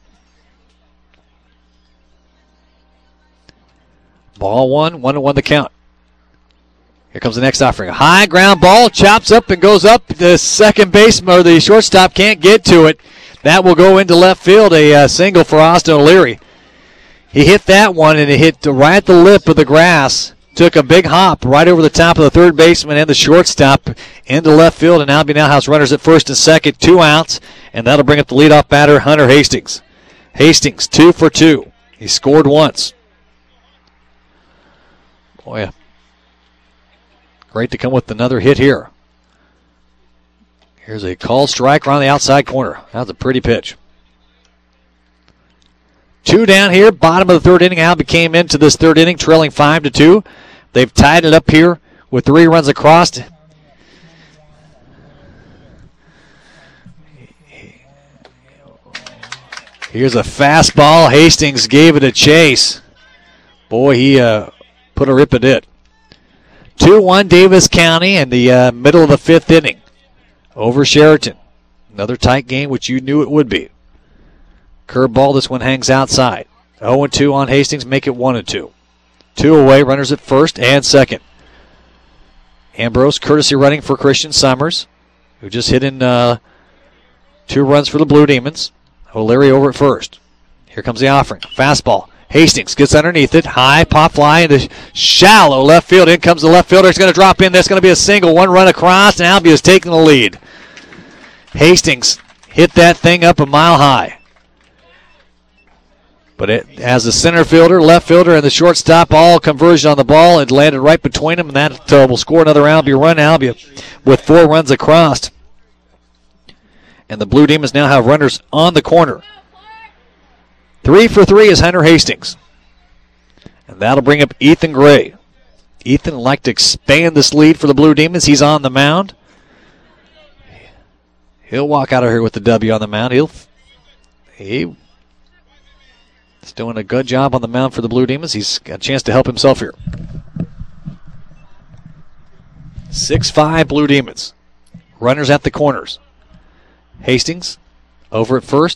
Ball 1-1 the count. Here comes the next offering. A high ground ball, chops up and goes up. The second baseman or the shortstop can't get to it. That will go into left field, a single for Austin O'Leary. He hit that one, and it hit right at the lip of the grass. Took a big hop right over the top of the third baseman and the shortstop into left field, and Albia now has runners at first and second, 2 outs, and that'll bring up the leadoff batter, Hunter Hastings. Hastings, 2 for 2. He scored once. Boy, great to come with another hit here. Here's a called strike around the outside corner. That was a pretty pitch. 2 down here, bottom of the 3rd inning. Albia came into this 3rd inning trailing 5-2. They've tied it up here with 3 runs across. Here's a fastball. Hastings gave it a chase. Boy, he put a rip at it. 2-1 Davis County in the middle of the 5th inning over Sheraton. Another tight game, which you knew it would be. Curveball, this one hangs outside. 0-2 on Hastings, make it 1-2. 2 away, runners at first and second. Ambrose courtesy running for Christian Summers, who just hit in 2 runs for the Blue Demons. O'Leary over at first. Here comes the offering. Fastball. Hastings gets underneath it. High pop fly into shallow left field. In comes the left fielder. It's going to drop in. That's going to be a single. 1 run across, and Albia is taking the lead. Hastings hit that thing up a mile high. But it has the center fielder, left fielder, and the shortstop all converged on the ball. It landed right between them, and that will score another Albia run. Albia with 4 runs across. And the Blue Demons now have runners on the corner. 3 for 3 is Hunter Hastings. And that'll bring up Ethan Gray. Ethan would like to expand this lead for the Blue Demons. He's on the mound. He'll walk out of here with the W on the mound. He's doing a good job on the mound for the Blue Demons. He's got a chance to help himself here. 6-5 Blue Demons. Runners at the corners. Hastings over at first.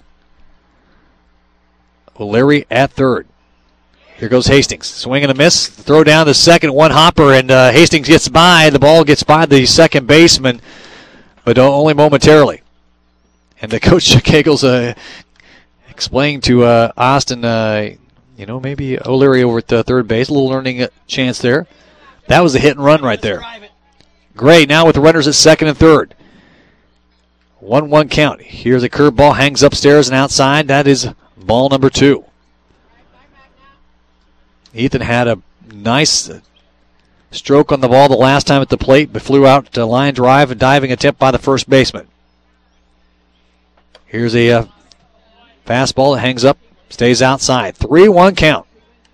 O'Leary at third. Here goes Hastings. Swing and a miss. Throw down the second. 1 hopper, and Hastings gets by. The ball gets by the second baseman, but only momentarily. And the coach Kegels explained to Austin, maybe O'Leary over at third base. A little learning chance there. That was a hit and run right there. Gray now with the runners at second and third. 1-1 count. Here's a curveball. Hangs upstairs and outside. That is ball number 2. Ethan had a nice stroke on the ball the last time at the plate, but flew out to line drive, a diving attempt by the first baseman. Here's a fastball that hangs up, stays outside. 3-1 count.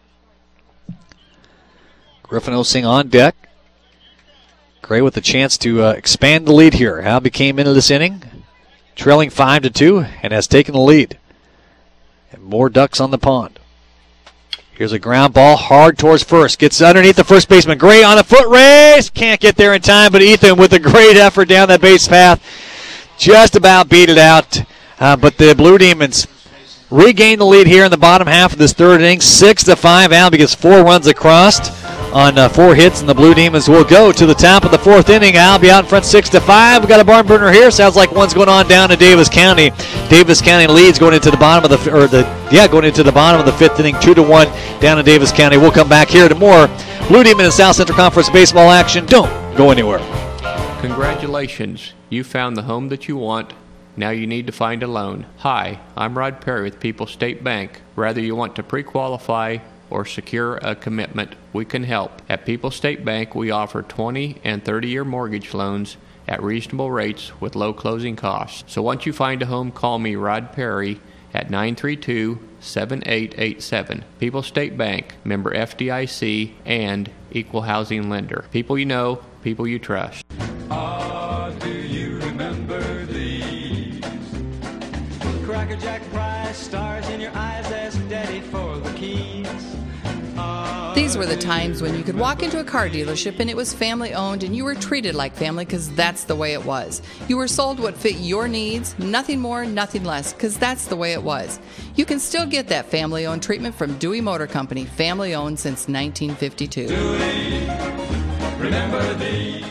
Griffin Osing on deck. Gray with a chance to expand the lead here. Albia came into this inning trailing 5-2 and has taken the lead. And more ducks on the pond. Here's a ground ball hard towards first. Gets underneath the first baseman. Gray on a foot race. Can't get there in time, but Ethan with a great effort down that base path just about beat it out. But the Blue Demons regain the lead here in the bottom half of this third inning. 6-5. Albia gets 4 runs across on 4 hits, and the Blue Demons will go to the top of the fourth inning. Albia out in front 6-5. We got a barn burner here. Sounds like one's going on down in Davis County. Davis County leads going into the bottom of the fifth inning, 2-1 down in Davis County. We'll come back here to more Blue Demon and South Central Conference baseball action. Don't go anywhere. Congratulations, you found the home that you want. Now you need to find a loan. Hi, I'm Rod Perry with People's State Bank. Whether you want to pre-qualify or secure a commitment, we can help. At People's State Bank, we offer 20 and 30-year mortgage loans at reasonable rates with low closing costs. So once you find a home, call me, Rod Perry, at 932-7887. People's State Bank, member FDIC, and equal housing lender. People you know, people you trust. Do you remember these? Cracker Jack prize, stars in your eyes, ask Daddy for the keys. These were the times when you could walk into a car dealership and it was family owned and you were treated like family because that's the way it was. You were sold what fit your needs, nothing more, nothing less, because that's the way it was. You can still get that family owned treatment from Dewey Motor Company, family owned since 1952. Dewey, remember these.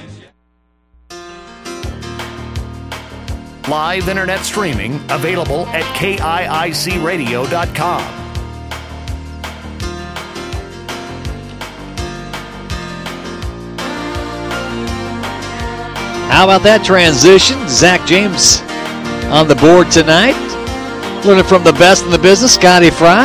Live internet streaming available at KIICradio.com. How about that transition? Zach James on the board tonight. Learning from the best in the business, Scotty Fry.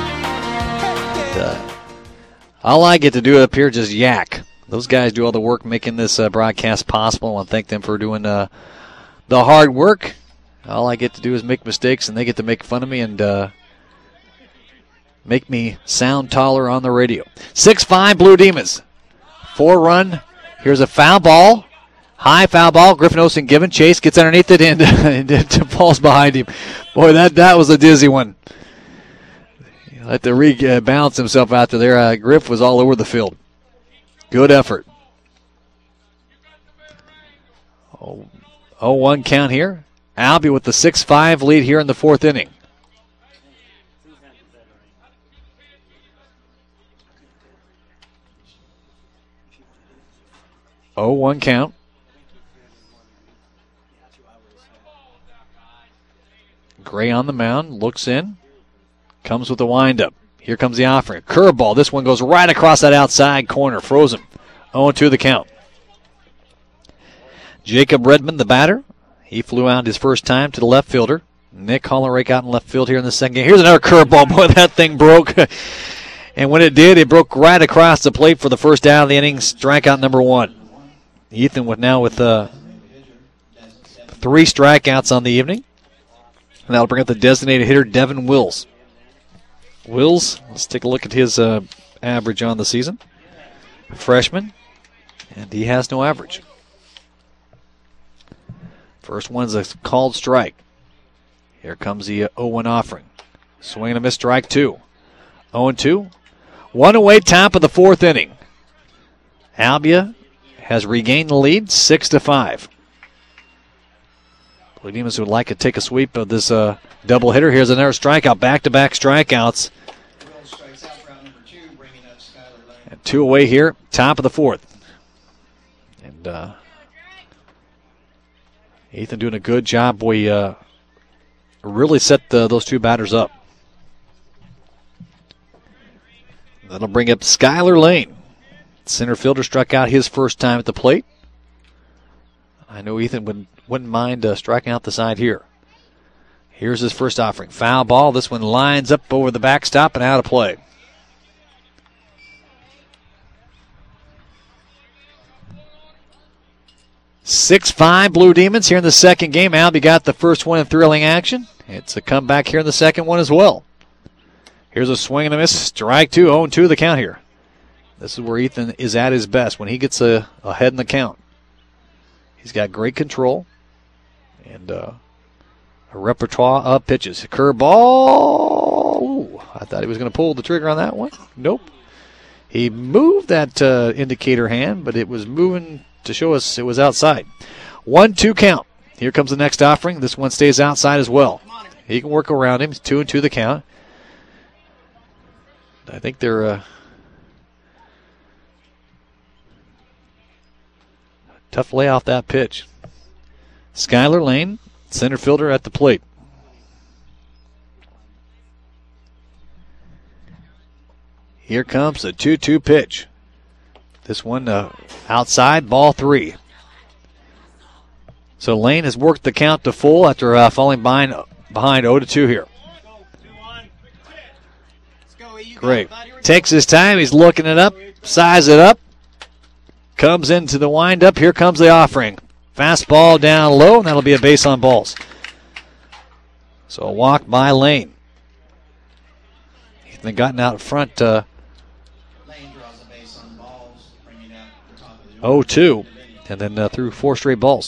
All I get to do up here is just yak. Those guys do all the work making this broadcast possible. I want to thank them for doing the hard work. All I get to do is make mistakes, and they get to make fun of me and make me sound taller on the radio. 6-5 Blue Demons. 4-run. Here's a foul ball. High foul ball. Griffin Olsen given. Chase gets underneath it and falls behind him. Boy, that was a dizzy one. Let the rebalance himself out there. Griff was all over the field. Good effort. 0-1 count here. Albia with the 6-5 lead here in the fourth inning. Oh, 1 count. Gray on the mound, looks in, comes with the windup. Here comes the offering. Curveball. This one goes right across that outside corner. Frozen. 0-2 the count. Jacob Redmond, the batter. He flew out his first time to the left fielder. Nick Hollenrake out in left field here in the second game. Here's another curveball. Boy, that thing broke. And when it did, it broke right across the plate for the first out of the inning. Strikeout number 1. Ethan with 3 strikeouts on the evening. And that'll bring up the designated hitter, Devin Wills. Wills, let's take a look at his average on the season. Freshman, and he has no average. First one's a called strike. Here comes the 0-1 offering. Swing and a miss, strike 2. 0-2. 1 away, top of the fourth inning. Albia has regained the lead, 6-5. Blue Demons would like to take a sweep of this double hitter. Here's another strikeout, back-to-back strikeouts. And 2 away here, top of the fourth. And Ethan doing a good job. Boy, really set those two batters up. That'll bring up Skylar Lane. Center fielder struck out his first time at the plate. I know Ethan wouldn't mind striking out the side here. Here's his first offering. Foul ball. This one lines up over the backstop and out of play. (6-5) Blue Demons here in the second game. Albia got the first one in thrilling action. It's a comeback here in the second one as well. Here's a swing and a miss. Strike 2. 0-2 the count here. This is where Ethan is at his best, when he gets ahead in the count. He's got great control and a repertoire of pitches. Curveball. Ooh, I thought he was going to pull the trigger on that one. Nope. He moved that indicator hand, but it was moving to show us it was outside. 1-2 count. Here comes the next offering. This one stays outside as well. He can work around him. It's 2-2 the count. I think they're tough lay off that pitch. Skylar Lane, center fielder at the plate. Here comes a 2-2 pitch. This one outside, ball 3. So Lane has worked the count to full after falling behind 0-2 here. Great. Takes his time. He's looking it up. Size it up. Comes into the windup. Here comes the offering. Fastball down low, and that'll be a base on balls. So a walk by Lane. He's been gotten out front 0-2, and then threw 4 straight balls.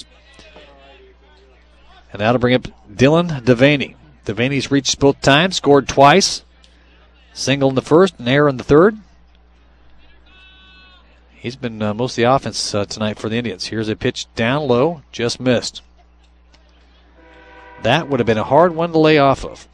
And that'll bring up Dylan Devaney. Devaney's reached both times, scored twice. Single in the first, and error in the third. He's been most of the offense tonight for the Indians. Here's a pitch down low, just missed. That would have been a hard one to lay off of.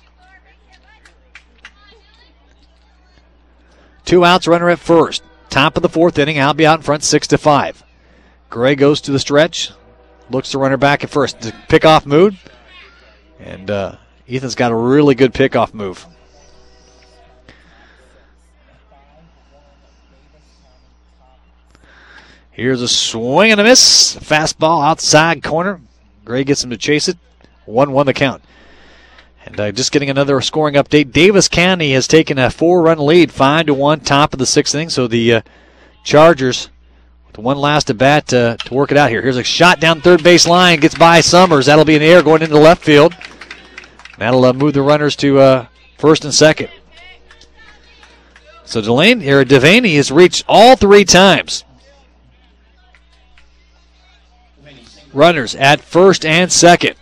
2 outs, runner at first. Top of the 4th inning, Albie out in front 6-5. Gray goes to the stretch, looks to runner back at first. Pickoff mood, and Ethan's got a really good pickoff move. Here's a swing and a miss. Fastball outside corner. Gray gets him to chase it. 1-1 the count. And just getting another scoring update. Davis County has taken a 4-run lead, 5-1, top of the 6th inning. So the Chargers, with one last at bat to work it out here. Here's a shot down third base line. Gets by Summers. That'll be an error going into left field. That'll move the runners to first and second. So Devaney has reached all 3 times. Runners at first and second.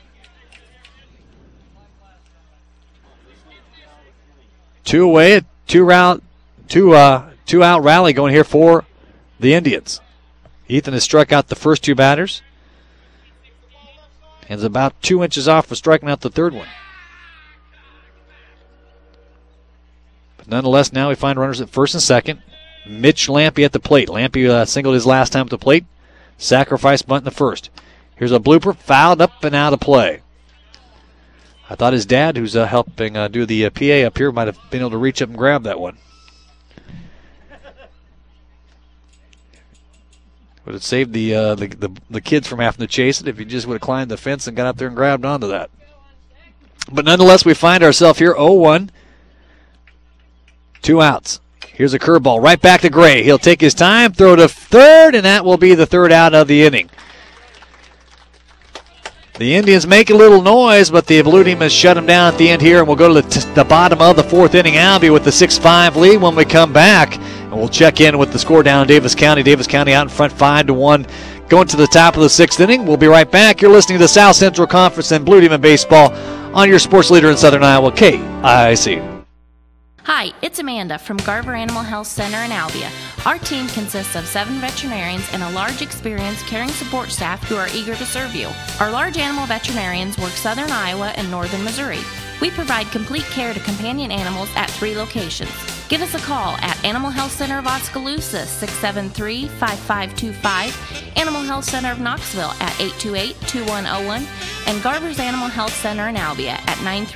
2 away, a 2-out rally going here for the Indians. Ethan has struck out the first 2 batters and is about 2 inches off for striking out the third one. But nonetheless, now we find runners at first and second. Mitch Lampe at the plate. Lampe singled his last time at the plate. Sacrifice bunt in the first. Here's a blooper, fouled up and out of play. I thought his dad, who's helping do the PA up here, might have been able to reach up and grab that one. Would have saved the kids from having to chase it if he just would have climbed the fence and got up there and grabbed onto that. But nonetheless, we find ourselves here 0-1, 2 outs. Here's a curveball right back to Gray. He'll take his time, throw to third, and that will be the 3rd out of the inning. The Indians make a little noise, but the blue team has shut them down at the end here, and we'll go to the bottom of the 4th inning. Albie with the 6-5 lead when we come back, and we'll check in with the score down in Davis County. Davis County out in front 5-1, going to the top of the 6th inning. We'll be right back. You're listening to the South Central Conference and Blue Demon Baseball on your sports leader in Southern Iowa, KIC. Hi, it's Amanda from Garver Animal Health Center in Albia. Our team consists of 7 veterinarians and a large experienced caring support staff who are eager to serve you. Our large animal veterinarians work Southern Iowa and Northern Missouri. We provide complete care to companion animals at 3 locations. Give us a call at Animal Health Center of Oskaloosa, 673-5525, Animal Health Center of Knoxville at 828-2101, and Garver's Animal Health Center in Albia at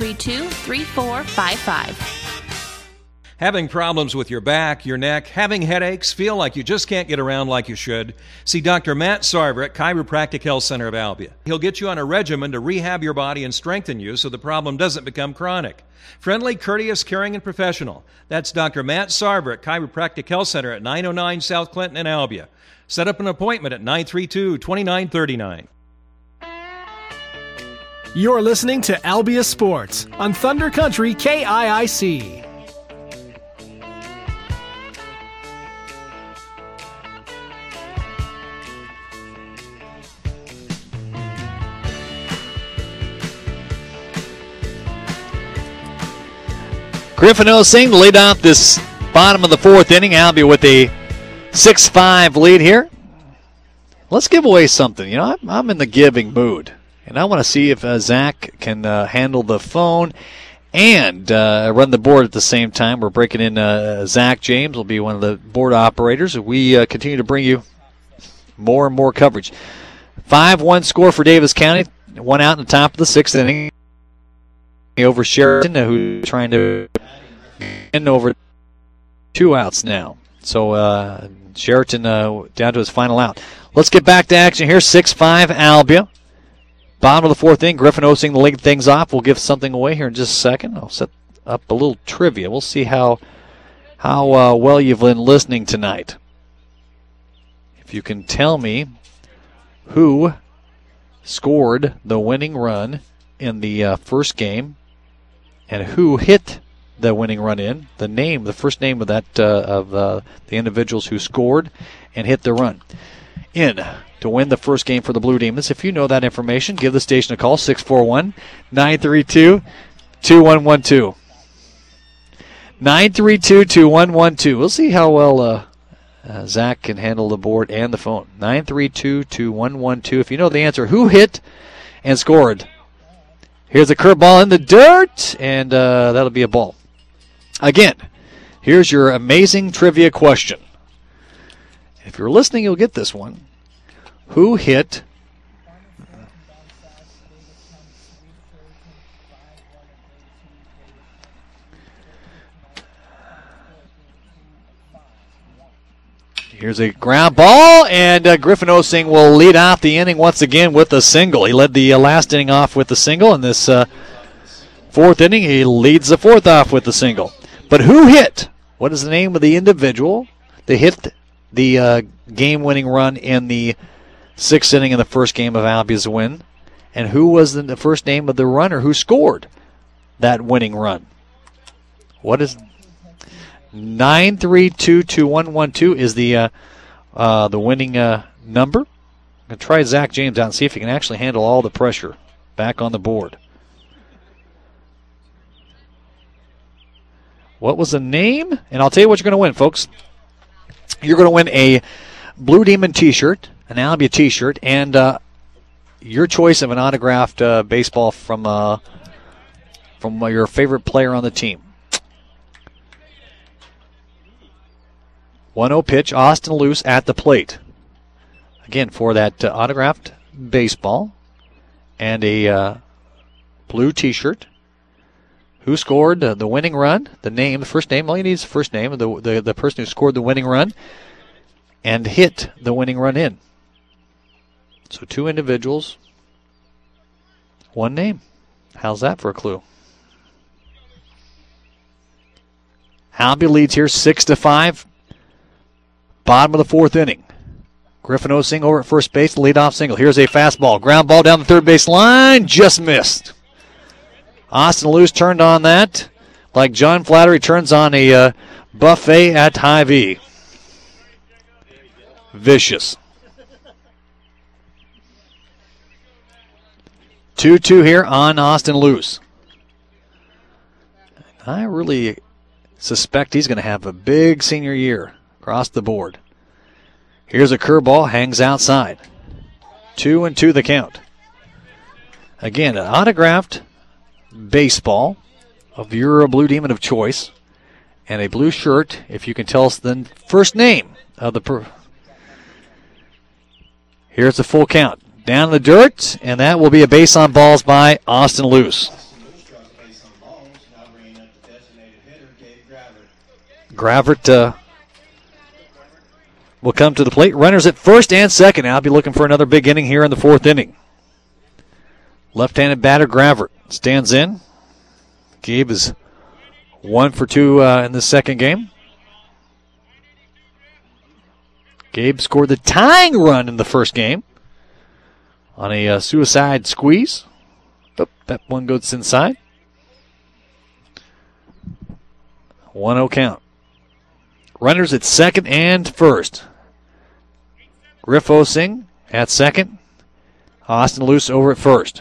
932-3455. Having problems with your back, your neck, having headaches, feel like you just can't get around like you should? See Dr. Matt Sarver at Chiropractic Health Center of Albia. He'll get you on a regimen to rehab your body and strengthen you so the problem doesn't become chronic. Friendly, courteous, caring, and professional. That's Dr. Matt Sarver at Chiropractic Health Center at 909 South Clinton in Albia. Set up an appointment at 932-2939. You're listening to Albia Sports on Thunder Country KIIC. Griffin Osing to lead off this bottom of the 4th inning. Albia with a 6-5 lead here. Let's give away something. You know, I'm in the giving mood. And I want to see if Zach can handle the phone and run the board at the same time. We're breaking in Zach James will be one of the board operators. We continue to bring you more and more coverage. 5-1 score for Davis County. One out in the top of the 6th inning over Sheraton, who's trying to end over 2 outs now. So Sheraton down to his final out. Let's get back to action here. 6-5 Albia. Bottom of the 4th inning. Griffin Osing to lead things off. We'll give something away here in just a second. I'll set up a little trivia. We'll see how well you've been listening tonight. If you can tell me who scored the winning run in the first game and who hit the winning run in, the first name of that of the individuals who scored and hit the run in to win the first game for the Blue Demons. If you know that information, give the station a call, 641-932-2112. 932-2112. We'll see how well Zach can handle the board and the phone. 932-2112. If you know the answer, who hit and scored? Here's a curveball in the dirt, and that'll be a ball. Again, here's your amazing trivia question. If you're listening, you'll get this one. Who hit Here's a ground ball, and Griffin Osing will lead off the inning once again with a single. He led the last inning off with a single. In this 4th inning, he leads the 4th off with a single. But who hit? What is the name of the individual that hit the game-winning run in the 6th inning in the first game of Albia's win? And who was the first name of the runner who scored that winning run? What is 932-2112 is the winning number. I'm going to try Zach James out and see if he can actually handle all the pressure back on the board. What was the name? And I'll tell you what you're going to win, folks. You're going to win a Blue Demon T-shirt, an Albia T-shirt, and your choice of an autographed baseball from your favorite player on the team. 1-0 pitch, Austin Luce at the plate. Again, for that autographed baseball and a blue T-shirt. Who scored the winning run? The first name. All you need is the first name of the person who scored the winning run and hit the winning run in. So 2 individuals, 1 name. How's that for a clue? Albia leads here 6-5. Bottom of the 4th inning. Griffin Osing over at first base, leadoff single. Here's a fastball. Ground ball down the third base line. Just missed. Austin Luce turned on that like John Flattery turns on a buffet at Hy-Vee. Vicious. 2-2 here on Austin Luce. I really suspect he's going to have a big senior year across the board. Here's a curveball, hangs outside. 2-2 the count. Again, an autographed baseball of your Blue Demon of choice and a blue shirt, if you can tell us the first name of the Here's the full count. Down in the dirt, and that will be a base on balls by Austin Luce. Gravert will come to the plate. Runners at first and second. I'll be looking for another big inning here in the 4th inning. Left-handed batter Gravert stands in. Gabe is 1 for 2 in the second game. Gabe scored the tying run in the first game on a suicide squeeze. Oh, that one goes inside. 1-0 count. Runners at second and first. Griff Osing at second. Austin Luce over at first.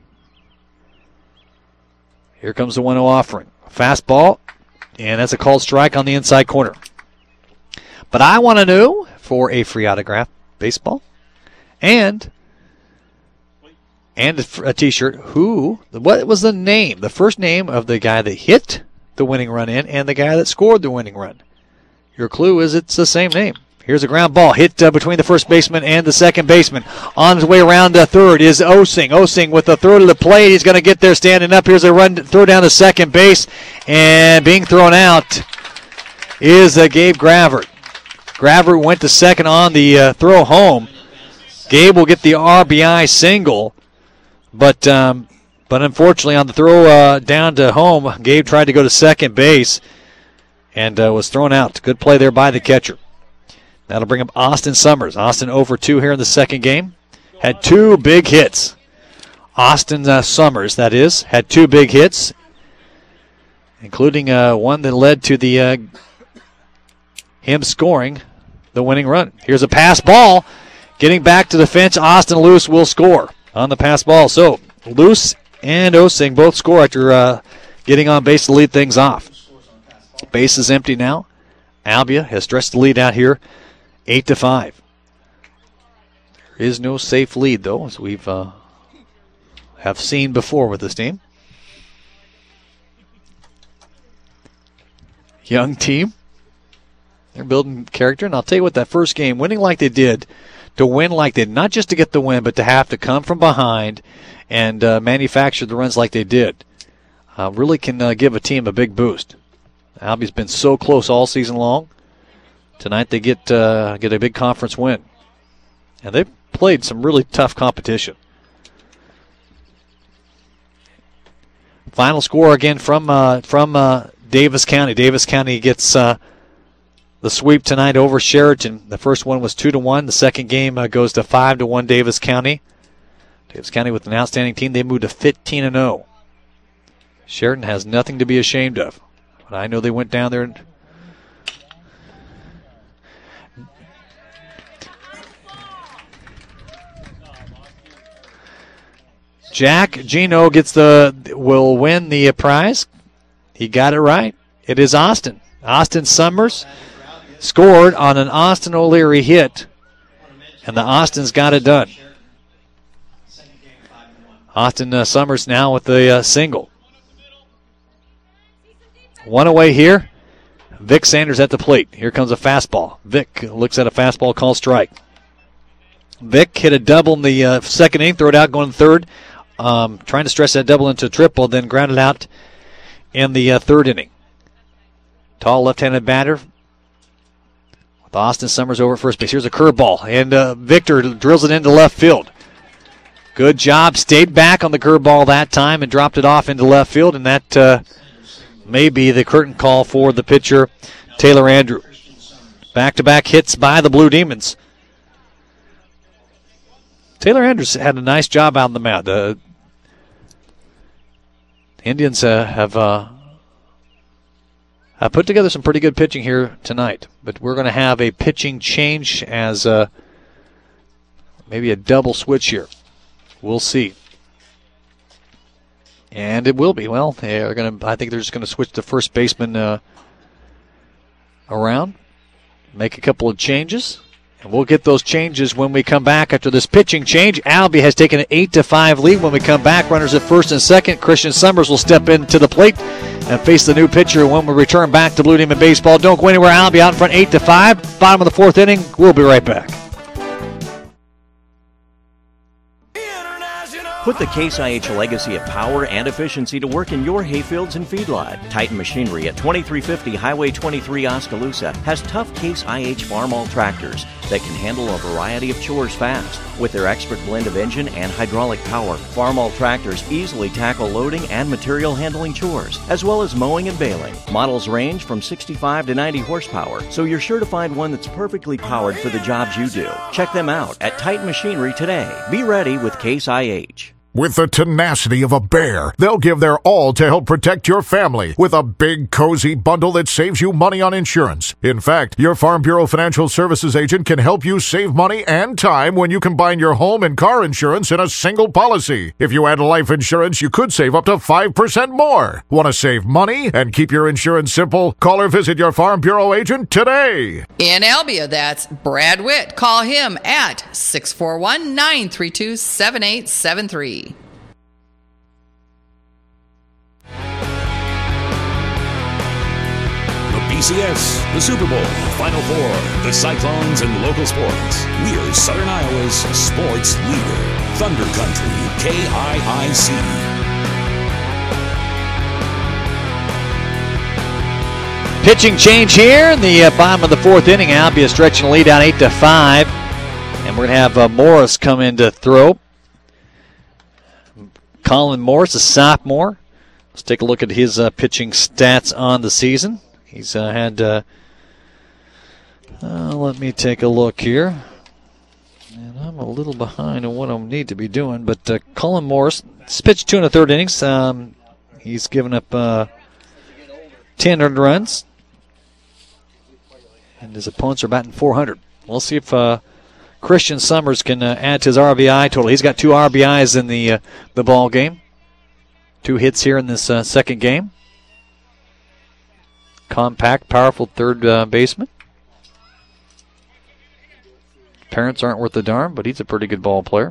Here comes the 1-0 offering. Fastball, and that's a called strike on the inside corner. But I want to know, for a free autograph baseball and and a T-shirt. What was the name? The first name of the guy that hit the winning run in and the guy that scored the winning run. Your clue is it's the same name. Here's a ground ball hit between the first baseman and the second baseman. On his way around the third is Osing. Osing with the third of the plate. He's going to get there standing up. Here's a run, throw down to second base. And being thrown out is Gabe Gravert. Gravert went to second on the throw home. Gabe will get the RBI single. But unfortunately on the throw down to home, Gabe tried to go to second base and was thrown out. Good play there by the catcher. That'll bring up Austin Summers. Austin over 2 here in the second game. Had 2 big hits. Austin Summers, that is, had 2 big hits, including one that led to him scoring the winning run. Here's a pass ball. Getting back to the fence, Austin Luce will score on the pass ball. So Luce and Osing both score after getting on base to lead things off. Base is empty now. Albia has stretched the lead out here. 8-5. There is no safe lead, though, as we've have seen before with this team. Young team. They're building character, and I'll tell you what, that first game, winning like they did, to win like they did, not just to get the win, but to have to come from behind and manufacture the runs like they did, really can give a team a big boost. Albia's been so close all season long. Tonight they get a big conference win. And they've played some really tough competition. Final score again from Davis County. Davis County gets the sweep tonight over Sheraton. The first one was 2-1. The second game goes to 5-1 Davis County. Davis County with an outstanding team. They moved to 15-0. Sheraton has nothing to be ashamed of. But I know they went down there and Jack Gino will win the prize. He got it right. It is Austin. Austin Summers scored on an Austin O'Leary hit, and the Austins got it done. Austin Summers now with the single. One away here. Vic Sanders at the plate. Here comes a fastball. Vic looks at a fastball called strike. Vic hit a double in the second inning, throw it out, going third. Trying to stretch that double into a triple, then grounded out in the third inning. Tall left-handed batter with Austin Summers over at first base. Here's a curveball, and Victor drills it into left field. Good job. Stayed back on the curveball that time and dropped it off into left field, and that may be the curtain call for the pitcher, Taylor Andrew. Back-to-back hits by the Blue Demons. Taylor Andrews had a nice job out on the mound. The Indians have put together some pretty good pitching here tonight, but we're going to have a pitching change as maybe a double switch here. We'll see. And it will be. Well, I think they're just going to switch the first baseman around, make a couple of changes. And we'll get those changes when we come back after this pitching change. Albia has taken an 8-5 lead. When we come back, runners at first and second. Christian Summers will step into the plate and face the new pitcher when we return back to Blue Demon Baseball. Don't go anywhere. Albia out in front 8-5. Bottom of the fourth inning. We'll be right back. Put the Case IH legacy of power and efficiency to work in your hayfields and feedlot. Titan Machinery at 2350 Highway 23 Oskaloosa has tough Case IH Farmall tractors that can handle a variety of chores fast. With their expert blend of engine and hydraulic power, Farmall tractors easily tackle loading and material handling chores, as well as mowing and baling. Models range from 65 to 90 horsepower, so you're sure to find one that's perfectly powered for the jobs you do. Check them out at Titan Machinery today. Be ready with Case IH. With the tenacity of a bear, they'll give their all to help protect your family with a big, cozy bundle that saves you money on insurance. In fact, your Farm Bureau Financial Services agent can help you save money and time when you combine your home and car insurance in a single policy. If you add life insurance, you could save up to 5% more. Want to save money and keep your insurance simple? Call or visit your Farm Bureau agent today. In Albia, that's Brad Witt. Call him at 641-932-7873. BCS, the Super Bowl, Final Four, the Cyclones, and local sports. We're Southern Iowa's sports leader. Thunder Country, KIIC. Pitching change here in the bottom of the fourth inning. Albia stretching the lead out 8-5. And we're going to have Morris come in to throw. Colin Morris, a sophomore. Let's take a look at his pitching stats on the season. He's had, let me take a look here. And I'm a little behind on what I need to be doing. But Colin Morris has pitched 2 1/3 innings. He's given up 10 earned runs. And his opponents are batting .400. We'll see if Christian Summers can add to his RBI total. He's got 2 RBIs in the ball game. 2 hits here in this second game. Compact, powerful third baseman. Parents aren't worth a darn, but he's a pretty good ball player.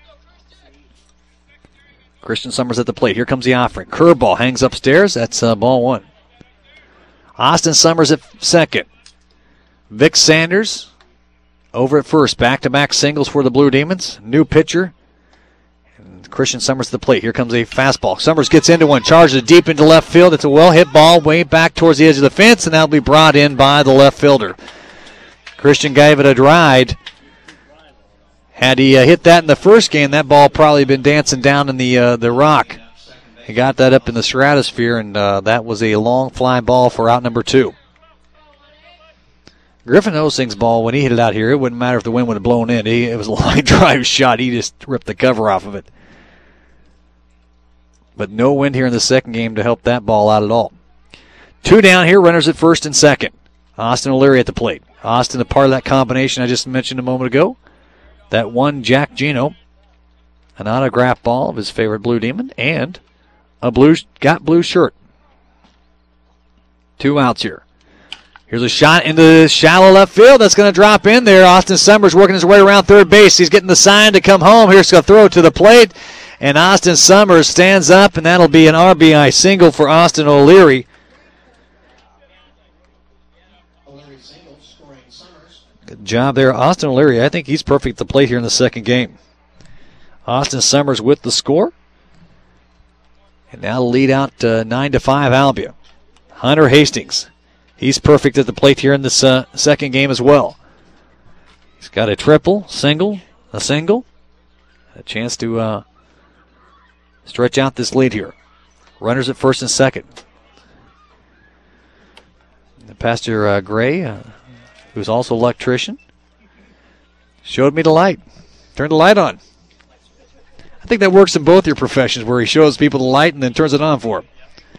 Christian Summers at the plate. Here comes the offering. Curveball hangs upstairs. That's ball 1. Austin Summers at second. Vic Sanders over at first. Back-to-back singles for the Blue Demons. New pitcher. And Christian Summers at the plate. Here comes a fastball. Summers gets into one. Charges it deep into left field. It's a well-hit ball way back towards the edge of the fence, and that'll be brought in by the left fielder. Christian gave it a ride. Had he hit that in the first game, that ball probably been dancing down in the rock. He got that up in the stratosphere, and that was a long fly ball for out number 2. Griffin Osing's ball, when he hit it out here, it wouldn't matter if the wind would have blown in. It was a line drive shot. He just ripped the cover off of it. But no wind here in the second game to help that ball out at all. 2 down here, runners at first and second. Austin O'Leary at the plate. Austin, a part of that combination I just mentioned a moment ago. That one, Jack Gino, an autograph ball of his favorite Blue Demon, and a blue shirt. 2 outs here. Here's a shot into the shallow left field. That's going to drop in there. Austin Summers working his way around third base. He's getting the sign to come home. Here's going to throw it to the plate. And Austin Summers stands up, and that'll be an RBI single for Austin O'Leary. Good job there. Austin O'Leary, I think he's perfect at the plate here in the second game. Austin Summers with the score. And now lead out 9-5 Albia. Hunter Hastings. He's perfect at the plate here in this second game as well. He's got a triple, single, a single. A chance to stretch out this lead here. Runners at first and second. Pastor Gray, who's also an electrician, showed me the light. Turned the light on. I think that works in both your professions, where he shows people the light and then turns it on for them.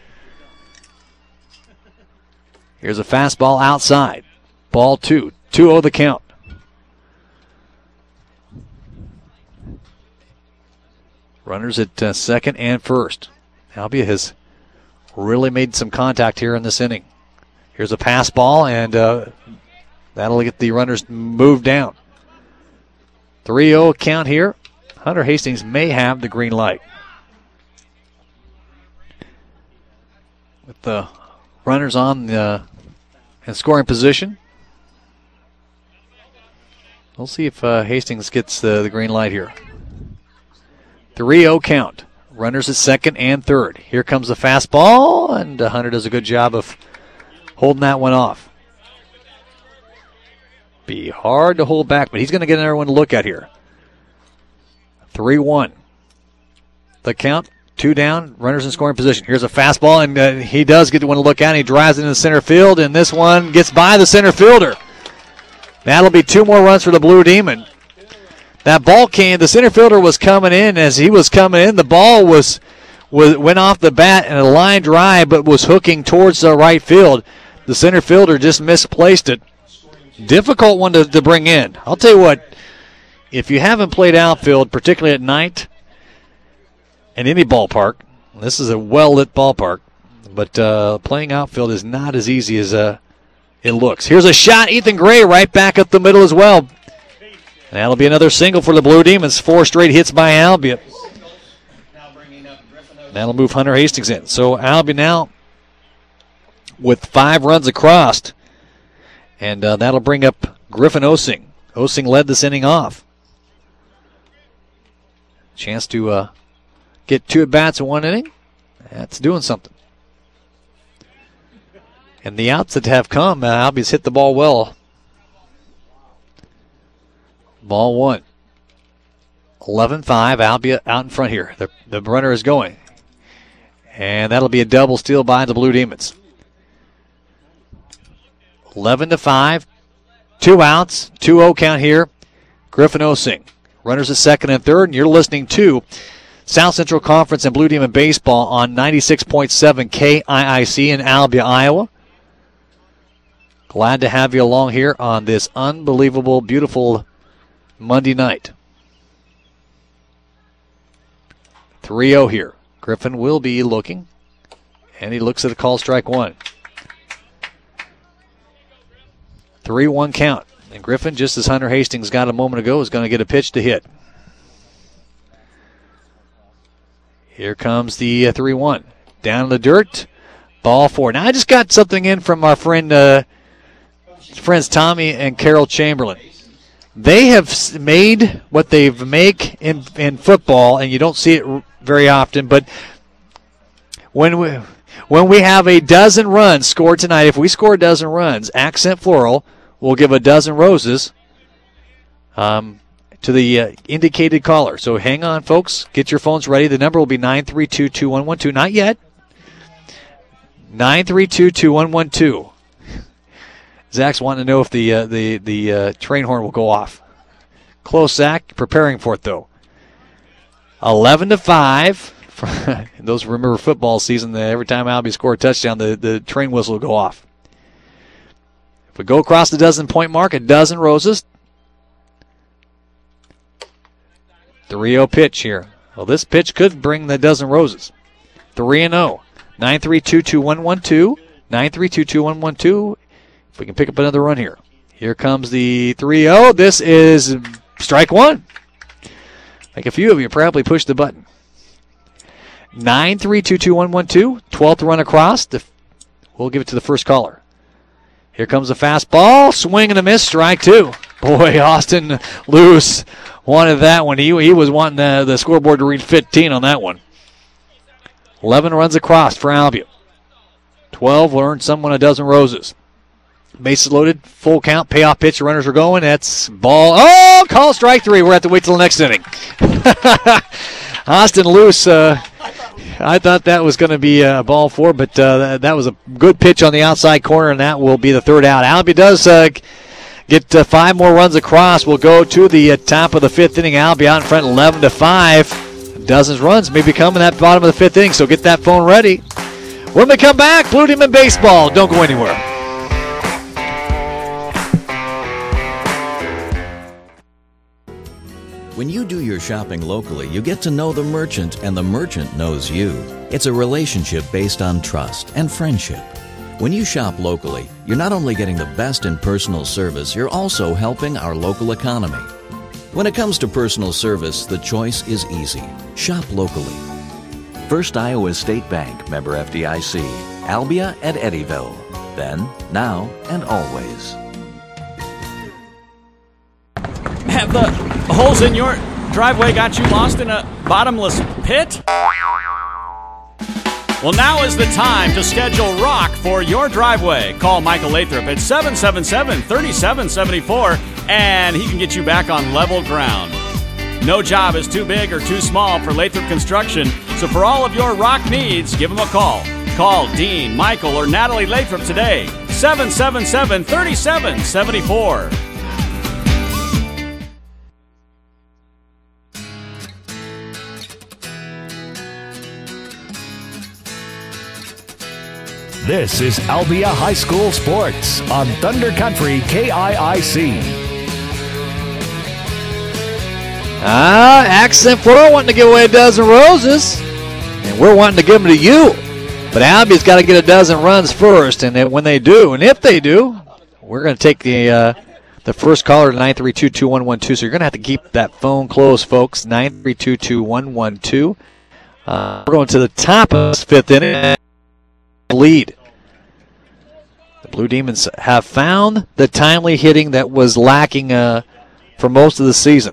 Here's a fastball outside. Ball 2. 2-0 the count. Runners at second and first. Albia has really made some contact here in this inning. Here's a pass ball, and that'll get the runners moved down. 3-0 count here. Hunter Hastings may have the green light. With the runners on the in scoring position. We'll see if Hastings gets the green light here. 3-0 count. Runners at second and third. Here comes the fastball, and Hunter does a good job of holding that one off. Be hard to hold back, but he's going to get another one to look at here. 3-1. The count. 2 down, runners in scoring position. Here's a fastball, and he does get the one to look at. He drives it into the center field, and this one gets by the center fielder. That'll be 2 more runs for the Blue Demon. That ball came, the center fielder was coming in. As he was coming in, the ball went off the bat and a line drive, but was hooking towards the right field. The center fielder just misplaced it. Difficult one to bring in. I'll tell you what, if you haven't played outfield, particularly at night, in any ballpark, this is a well-lit ballpark, but playing outfield is not as easy as it looks. Here's a shot. Ethan Gray right back up the middle as well. That'll be another single for the Blue Demons. 4 straight hits by Albia. That'll move Hunter Hastings in. So Albia now with 5 runs across. And that'll bring up Griffin Osing. Osing led this inning off. Chance to get 2 at-bats in 1 inning. That's doing something. And the outs that have come, Albie's hit the ball well. Ball 1. 11-5, Albia out in front here. The runner is going. And that'll be a double steal by the Blue Demons. 11-5, 2 outs, 2-0 count here. Griffin Osing. Runners at second and third, and you're listening to South Central Conference and Blue Demon Baseball on 96.7 KIIC in Albia, Iowa. Glad to have you along here on this unbelievable, beautiful Monday night. 3-0 here. Griffin will be looking, and he looks at a call strike 1. 3-1 count. And Griffin, just as Hunter Hastings got a moment ago, is going to get a pitch to hit. Here comes the 3-1. Down in the dirt. Ball 4. Now I just got something in from our friends Tommy and Carol Chamberlain. They have made what they make in football, and you don't see it very often, but when we have a dozen runs scored tonight, if we score a dozen runs, Accent Floral will give a dozen roses to the indicated caller. So hang on, folks. Get your phones ready. The number will be 932-2112. Not yet. 932-2112. Zach's wanting to know if the train horn will go off. Close, Zach. Preparing for it, though. 11-5. Those remember football season. Every time Albie score a touchdown, the train whistle will go off. If we go across the dozen-point mark, a dozen roses. 3-0 pitch here. Well, this pitch could bring the dozen roses. 3-0. 932-2112. 932-2112. If we can pick up another run here. Here comes the 3-0. This is strike 1. Like a few of you probably pushed the button. 932-2112. 12th run across. We'll give it to the first caller. Here comes a fastball. Swing and a miss. Strike 2. Boy, Austin Luce wanted that one. He was wanting the scoreboard to read 15 on that one. 11 runs across for Albion. 12 will earn someone a dozen roses. Bases loaded, full count, payoff pitch. The runners are going. That's ball. Oh, call strike 3. We'll have to wait till the next inning. Austin Luce, I thought that was going to be ball 4, but that was a good pitch on the outside corner, and that will be the third out. Albie does get 5 more runs across. We'll go to the top of the 5th inning. Albie out in front 11-5. Dozens runs may be coming at the bottom of the 5th inning, so get that phone ready. When we come back, Blue Demon Baseball. Don't go anywhere. When you do your shopping locally, you get to know the merchant, and the merchant knows you. It's a relationship based on trust and friendship. When you shop locally, you're not only getting the best in personal service, you're also helping our local economy. When it comes to personal service, the choice is easy. Shop locally. First Iowa State Bank, member FDIC, Albia and Eddyville. Then, now, and always. Have the holes in your driveway got you lost in a bottomless pit? Well, now is the time to schedule rock for your driveway. Call Michael Lathrop at 777-3774, and he can get you back on level ground. No job is too big or too small for Lathrop Construction, so for all of your rock needs, give them a call. Call Dean, Michael, or Natalie Lathrop today, 777-3774. This is Albia High School Sports on Thunder Country KIIC. Accent Floral wanting to give away a dozen roses, and we're wanting to give them to you. But Albia's got to get a dozen runs first, and when they do, and if they do, we're going to take the first caller to 932-2112. So you're going to have to keep that phone close, folks. 932-2112. We're going to the top of this 5th inning. Lead. The Blue Demons have found the timely hitting that was lacking for most of the season.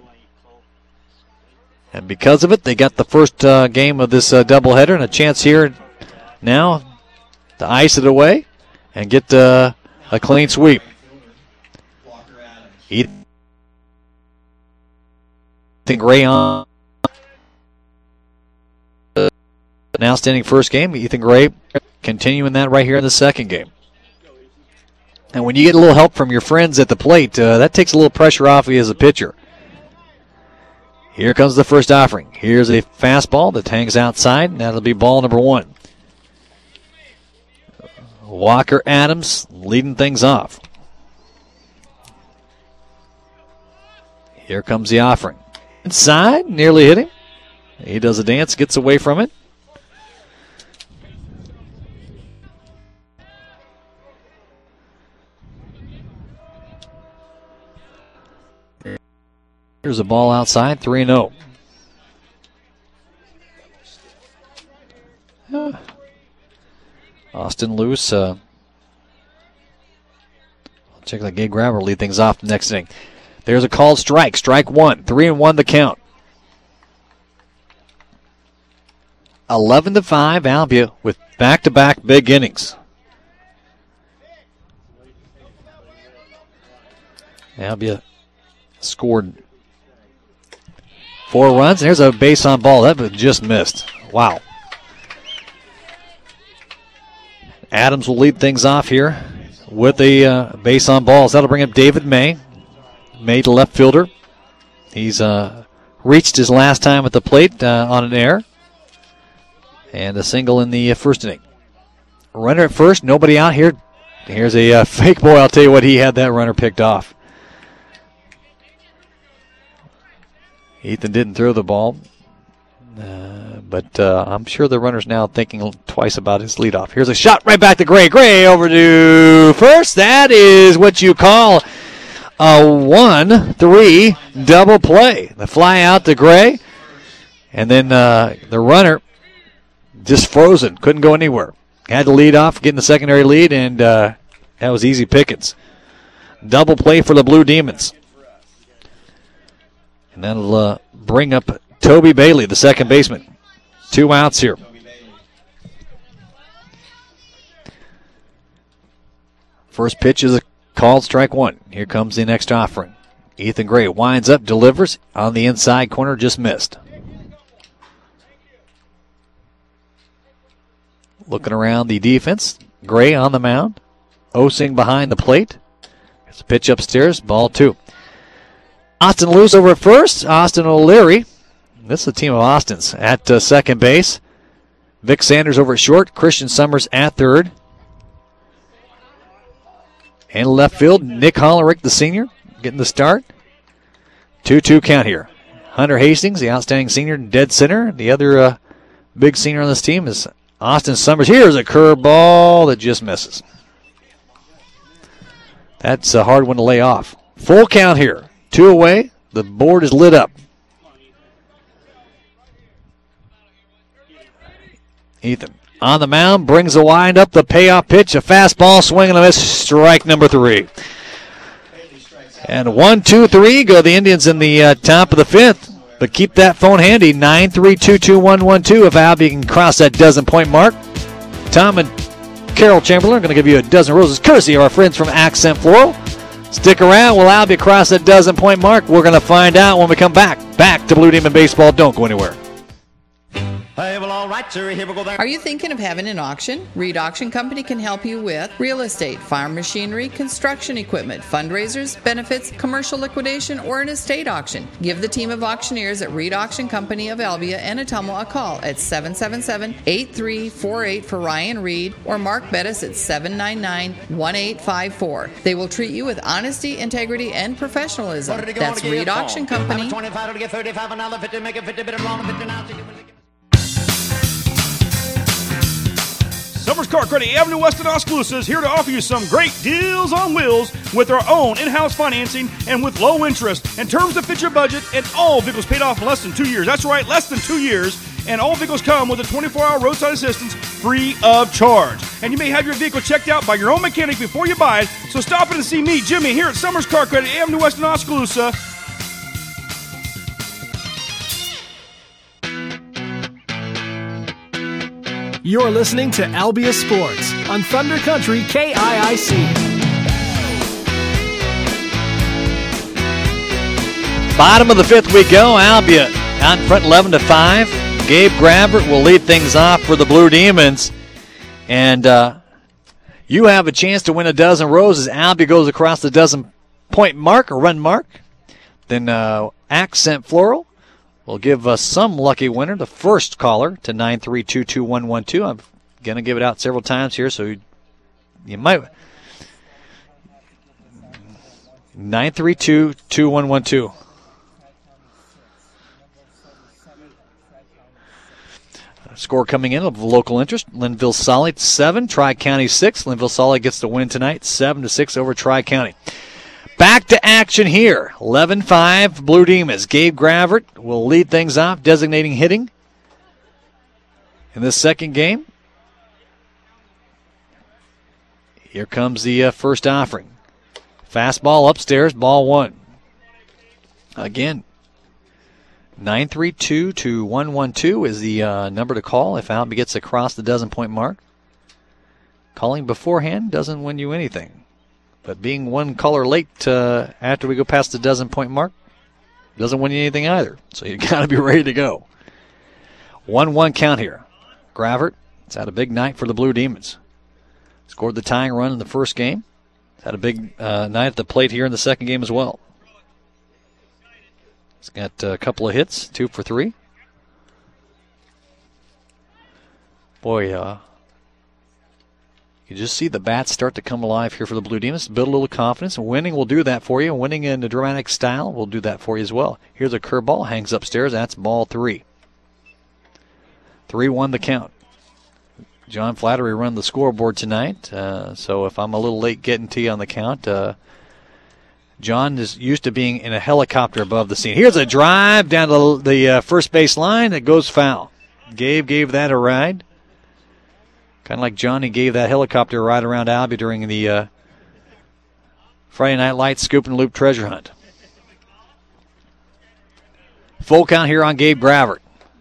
And because of it, they got the first game of this doubleheader and a chance here now to ice it away and get a clean sweep. Ethan Gray on an outstanding first game. Ethan Gray continuing that right here in the second game. And when you get a little help from your friends at the plate, that takes a little pressure off you as a pitcher. Here comes the first offering. Here's a fastball that hangs outside, and that'll be ball number 1. Walker Adams leading things off. Here comes the offering. Inside, nearly hit him. He does a dance, gets away from it. Here's a ball outside, 3-0. Austin Luce. I'll check that Gabe Grabber lead things off the next inning. There's a called strike. Strike 1. 3-1 the count. 11-5 Albia with back-to-back big innings. Albia scored 4 runs. There's a base on ball. That was just missed. Wow. Adams will lead things off here with a base on balls. That'll bring up David May. May to left fielder. He's reached his last time at the plate on an error. And a single in the first inning. Runner at first, nobody out here. Here's a fake boy. I'll tell you what, he had that runner picked off. Ethan didn't throw the ball. But I'm sure the runner's now thinking twice about his leadoff. Here's a shot right back to Gray. Gray over to first. That is what you call a 1-3 double play. The fly out to Gray. And then the runner just frozen. Couldn't go anywhere. Had to lead off, getting the secondary lead, and that was easy pickings. Double play for the Blue Demons. And that'll bring up Toby Bailey, the second baseman. 2 outs here. First pitch is a called strike 1. Here comes the next offering. Ethan Gray winds up, delivers on the inside corner, just missed. Looking around the defense. Gray on the mound. Osing behind the plate. It's a pitch upstairs, ball 2. Austin Luce over at first. Austin O'Leary. This is a team of Austins at second base. Vic Sanders over at short. Christian Summers at third. And left field, Nick Hollerick, the senior, getting the start. 2-2 count here. Hunter Hastings, the outstanding senior, dead center. The other big senior on this team is Austin Summers. Here's a curveball that just misses. That's a hard one to lay off. Full count here. 2 away. The board is lit up. Ethan on the mound, brings the wind up, the payoff pitch, a fastball, swing and a miss, strike number 3. And 1-2-3 go the Indians in the top of the 5th. But keep that phone handy, 9322112 if Albia can cross that dozen-point mark. Tom and Carol Chamberlain are going to give you a dozen roses, courtesy of our friends from Accent Floral. Stick around. Will Albia cross that dozen-point mark? We're going to find out when we come back. Back to Blue Demon Baseball. Don't go anywhere. Hey, well, all right, sir. Here we go. Are you thinking of having an auction? Reed Auction Company can help you with real estate, farm machinery, construction equipment, fundraisers, benefits, commercial liquidation, or an estate auction. Give the team of auctioneers at Reed Auction Company of Albia and Ottumwa a call at 777-8348 for Ryan Reed or Mark Bettis at 799-1854. They will treat you with honesty, integrity, and professionalism. That's Reed Auction Company. Summers Car Credit Avenue West in Oskaloosa is here to offer you some great deals on wheels with our own in-house financing and with low interest and terms that fit your budget, and all vehicles paid off in less than 2 years. That's right, less than 2 years, and all vehicles come with a 24-hour roadside assistance free of charge. and you may have your vehicle checked out by your own mechanic before you buy it. So stop in and see me, Jimmy, here at Summers Car Credit, Avenue West in Oskaloosa. You're listening to Albia Sports on Thunder Country KIIC. Bottom of the fifth we go. Albia out in front 11-5. Gabe Gravert will lead things off for the Blue Demons. And you have a chance to win a dozen roses. Albia goes across the dozen-point mark or run mark. Then Accent Floral will give us some lucky winner, the first caller, to 9322112. I'm going to give it out several times here, so you might. 9322112. Score coming in of local interest. Linville Solid 7, Tri-County 6. Linville Solid gets the win tonight, 7-6 over Tri-County. Back to action here. 11-5 Blue Demons. Gabe Gravert will lead things off, designating hitting in this second game. Here comes the first offering. Fastball upstairs, ball one. Again, 9322112 is the number to call if Albia gets across the dozen-point mark. Calling beforehand doesn't win you anything. But being one caller late after we go past the dozen-point mark doesn't win you anything either. So you got to be ready to go. 1-1 count here. Gravert, it's had a big night for the Blue Demons. Scored the tying run in the first game. It's had a big night at the plate here in the second game as well. He's got a couple of hits, 2 for 3. Boy, you just see the bats start to come alive here for the Blue Demons. Build a little confidence. Winning will do that for you. Winning in a dramatic style will do that for you as well. Here's a curveball. Hangs upstairs. That's ball 3. 3-1 the count. John Flattery run the scoreboard tonight. So if I'm a little late getting to you on the count, John is used to being in a helicopter above the scene. Here's a drive down to the first base line. It goes foul. Gabe gave that a ride. Kind of like Johnny gave that helicopter ride around Albia during the Friday Night Lights Scoop and Loop treasure hunt. Full count here on Gabe Gravert.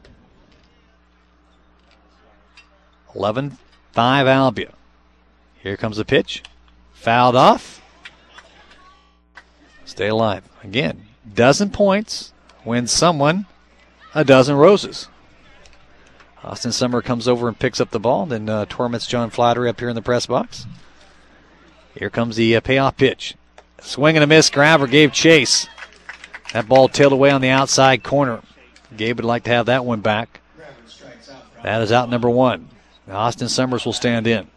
11-5 Albia. Here comes the pitch. Fouled off. Stay alive. Again, dozen points wins someone a dozen roses. Austin Summer comes over and picks up the ball, then torments John Flattery up here in the press box. Here comes the payoff pitch. Swing and a miss. Gravert gave chase. That ball tailed away on the outside corner. Gabe would like to have that one back. That is out number 1. Austin Summers will stand in.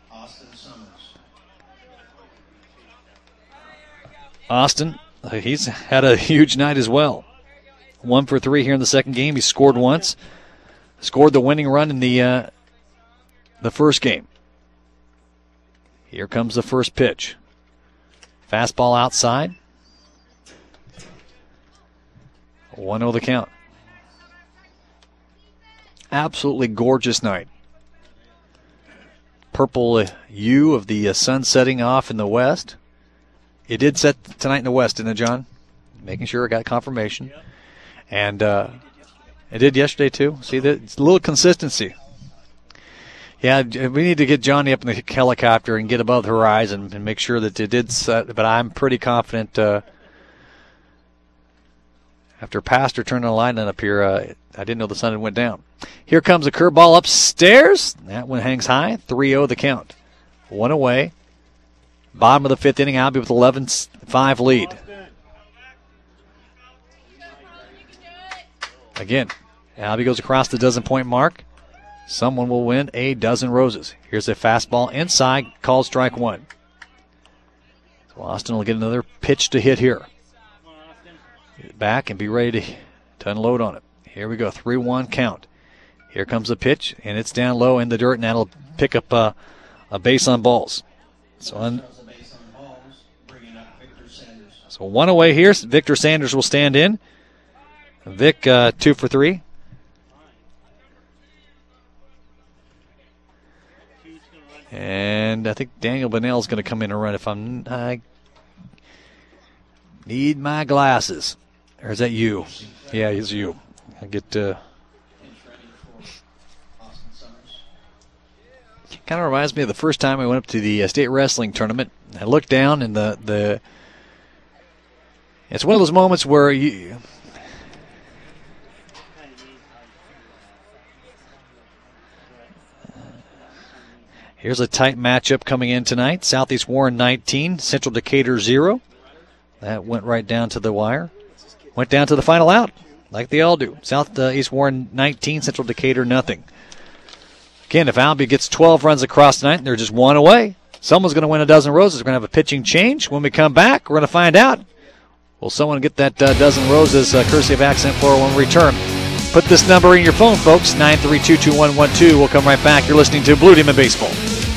Austin, he's had a huge night as well. 1 for 3 here in the second game. He scored once. Scored the winning run in the first game. Here comes the first pitch. Fastball outside. 1-0 the count. Absolutely gorgeous night. Purple hue of the sun setting off in the west. It did set tonight in the west, didn't it, John? Making sure I got confirmation. And it did yesterday, too. See, it's a little consistency. Yeah, we need to get Johnny up in the helicopter and get above the horizon and make sure that it did set. But I'm pretty confident after Pastor turned on the line up here, I didn't know the sun had went down. Here comes a curveball upstairs. That one hangs high. 3-0 the count. 1 away. Bottom of the fifth inning, Albia with 11-5 lead. Again, Albia goes across the dozen-point mark. Someone will win a dozen roses. Here's a fastball inside, called strike 1. So Austin will get another pitch to hit here. Get back and be ready to unload on it. Here we go, 3-1 count. Here comes the pitch, and it's down low in the dirt, and that'll pick up a base on balls. So 1 away here. Victor Sanders will stand in. Vic 2 for 3. And I think Daniel Bonnell is going to come in and run. I need my glasses. Or is that you? Yeah, it's you. I get kind of reminds me of the first time I went up to the state wrestling tournament. I looked down and it's one of those moments where you. Here's a tight matchup coming in tonight. Southeast Warren 19, Central Decatur 0. That went right down to the wire. Went down to the final out, like they all do. Southeast Warren 19, Central Decatur nothing. Again, if Albia gets 12 runs across tonight, they're just one away. Someone's going to win a dozen roses. We're going to have a pitching change. When we come back, we're going to find out. Will someone get that dozen roses courtesy of Accent Floral when we return? Put this number in your phone, folks, 932-2112. We'll come right back. You're listening to Blue Demon Baseball.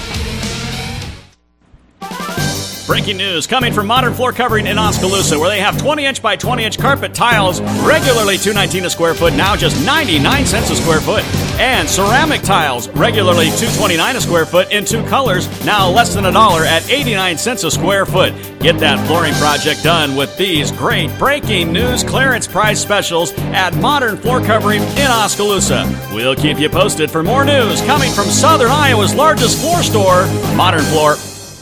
Breaking news coming from Modern Floor Covering in Oskaloosa, where they have 20-inch by 20-inch carpet tiles, regularly $2.19 a square foot, now just 99 cents a square foot. And ceramic tiles, regularly $2.29 a square foot in 2 colors, now less than $1 at 89 cents a square foot. Get that flooring project done with these great breaking news clearance price specials at Modern Floor Covering in Oskaloosa. We'll keep you posted for more news coming from Southern Iowa's largest floor store, Modern Floor.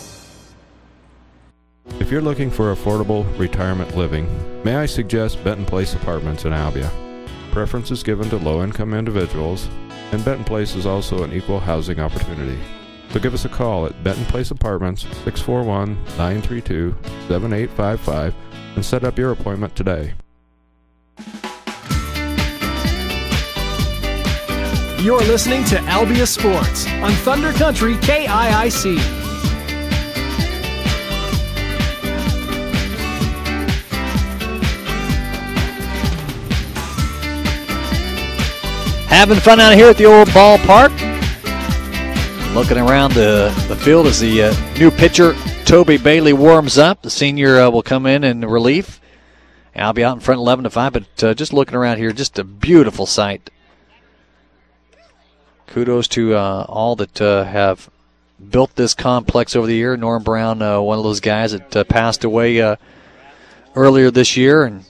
If you're looking for affordable retirement living, may I suggest Benton Place Apartments in Albia. Preference is given to low-income individuals, and Benton Place is also an equal housing opportunity. So give us a call at Benton Place Apartments, 641-932-7855, and set up your appointment today. You're listening to Albia Sports on Thunder Country KIIC. Having fun out here at the old ballpark. Looking around the field as the new pitcher, Toby Bailey, warms up. The senior will come in relief. I'll be out in front 11-5, but just looking around here, just a beautiful sight. Kudos to all that have built this complex over the year. Norm Brown, one of those guys that passed away earlier this year, and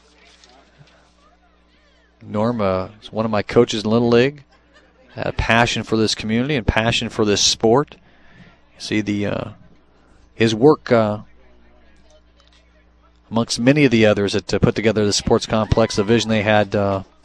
Norm is one of my coaches in Little League. Had a passion for this community and passion for this sport. You see his work amongst many of the others that put together the sports complex, the vision they had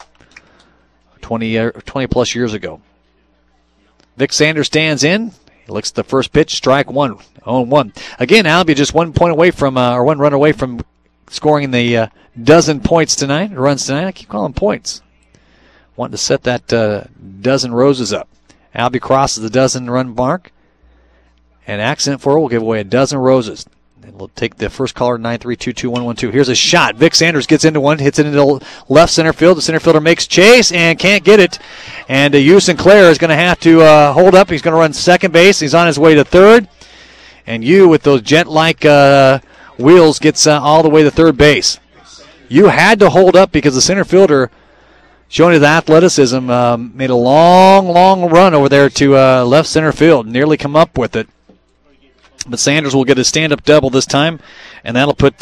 20-plus years ago. Vic Sanders stands in. He looks at the first pitch, strike one, 0-1. Again, Albia just 1 point away from, or 1 run away from scoring the dozen points tonight, runs tonight. I keep calling them points. Wanting to set that dozen roses up. Albia crosses the dozen run mark, and Accent Floral will give away a dozen roses. And we'll take the first caller, 932-2112. Here's a shot. Vic Sanders gets into one, hits it into left center field. The center fielder makes chase and can't get it. And Hugh Sinclair is going to have to hold up. He's going to run second base. He's on his way to third. And Hugh, with those jet-like wheels, gets all the way to third base. You had to hold up because the center fielder, showing his athleticism, made a long run over there to left center field. Nearly come up with it. But Sanders will get a stand-up double this time, and that'll put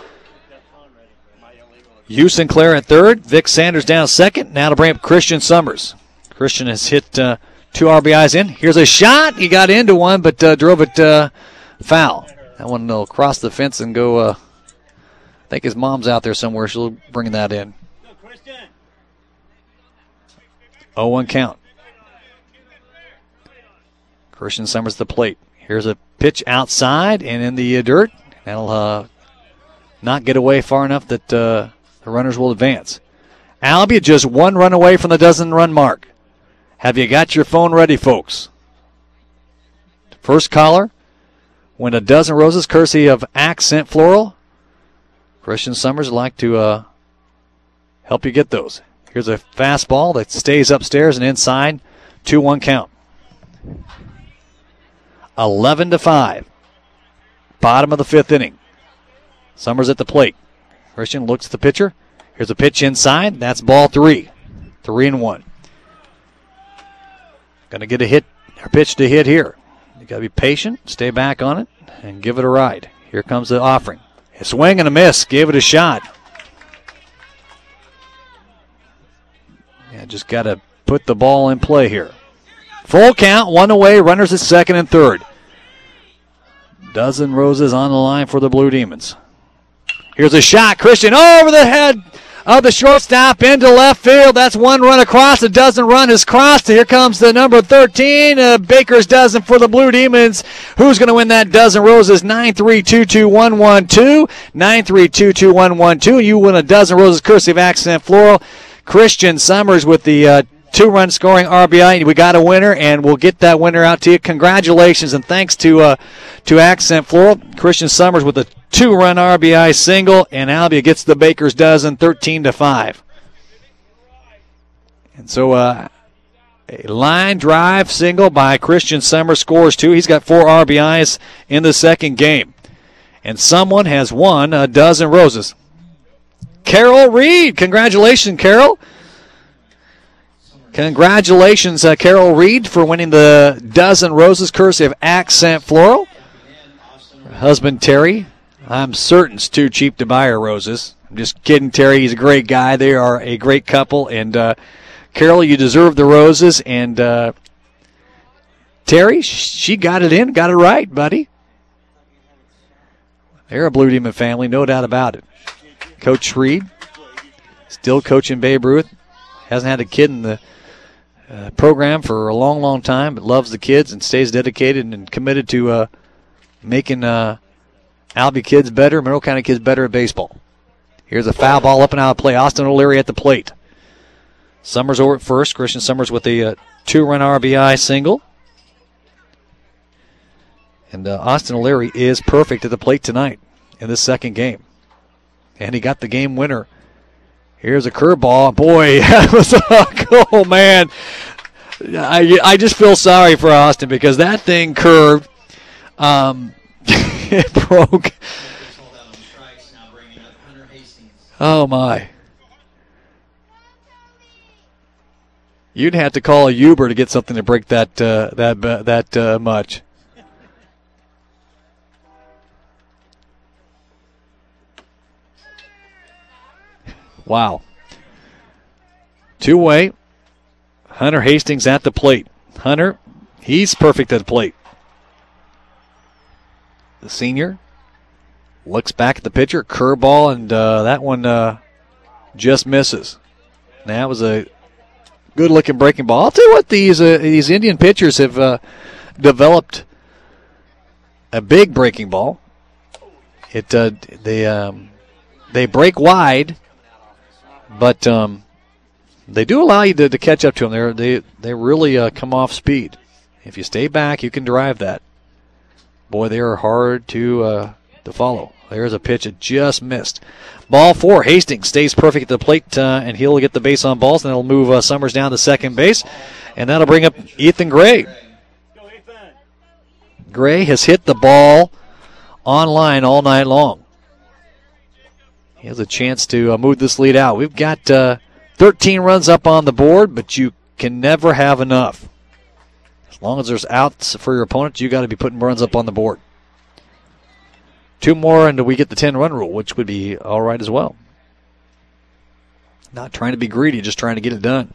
Hugh Sinclair at third, Vic Sanders down second. Now to bring up Christian Summers. Christian has hit 2 RBIs in. Here's a shot. He got into one, but drove it foul. That one will cross the fence and go. I think his mom's out there somewhere. She'll bring that in. 0-1 count. Christian Summers at the plate. Here's a pitch outside and in the dirt. That'll not get away far enough that the runners will advance. Albia just 1 run away from the dozen-run mark. Have you got your phone ready, folks? First caller, win a dozen roses courtesy of Accent Floral. Christian Summers would like to help you get those. Here's a fastball that stays upstairs and inside. 2-1 count. 11-5. Bottom of the 5th inning. Summers at the plate. Christian looks at the pitcher. Here's a pitch inside. That's ball 3. 3-1. Going to get a hit Our pitch to hit here. You got to be patient, stay back on it, and give it a ride. Here comes the offering. A swing and a miss. Gave it a shot. Yeah, just got to put the ball in play here. Full count, one away, runners at second and third. Dozen roses on the line for the Blue Demons. Here's a shot. Christian over the head of the shortstop into left field. That's one run across. A dozen run is crossed. Here comes the number 13. Baker's dozen for the Blue Demons. Who's going to win that dozen roses? 9322112. 9322112. You win a dozen roses courtesy of Accent Floral. Christian Summers with the 2-run scoring RBI. We got a winner, and we'll get that winner out to you. Congratulations, and thanks to Accent Floral. Christian Summers with a 2-run RBI single, and Albia gets the Baker's dozen, 13-5. And so a line drive single by Christian Summers scores 2. He's got 4 RBIs in the second game. And someone has won a dozen roses. Carol Reed. Congratulations, Carol. Congratulations, Carol Reed, for winning the dozen roses courtesy of Accent Floral. Her husband, Terry, I'm certain it's too cheap to buy her roses. I'm just kidding, Terry. He's a great guy. They are a great couple. And, Carol, you deserve the roses. And Terry, she got it in, got it right, buddy. They're a Blue Demon family, no doubt about it. Coach Reed, still coaching Babe Ruth. Hasn't had a kid in the program for a long, long time, but loves the kids and stays dedicated and committed to making Albie kids better, Mineral County kids better at baseball. Here's a foul ball up and out of play. Austin O'Leary at the plate. Summers over at first. Christian Summers with a 2-run RBI single. And Austin O'Leary is perfect at the plate tonight in this second game. And he got the game winner. Here's a curveball. Boy, that was oh, man. I just feel sorry for Austin because that thing curved. It broke. Oh, my. You'd have to call a Uber to get something to break that much. Wow. 2-way. Hunter Hastings at the plate. Hunter, he's perfect at the plate. The senior looks back at the pitcher. Curveball, and that one just misses. That was a good-looking breaking ball. I'll tell you what, these Indian pitchers have developed a big breaking ball. They break wide, but they do allow you to catch up to them. They really come off speed. If you stay back, you can drive that. Boy, they are hard to follow. There's a pitch that just missed. Ball 4. Hastings stays perfect at the plate, and he'll get the base on balls, and that'll move Summers down to second base, and that'll bring up Ethan Gray. Gray has hit the ball on line all night long. He has a chance to move this lead out. We've got 13 runs up on the board, but you can never have enough. As long as there's outs for your opponent, you got to be putting runs up on the board. 2 more, and we get the 10-run rule, which would be all right as well. Not trying to be greedy, just trying to get it done.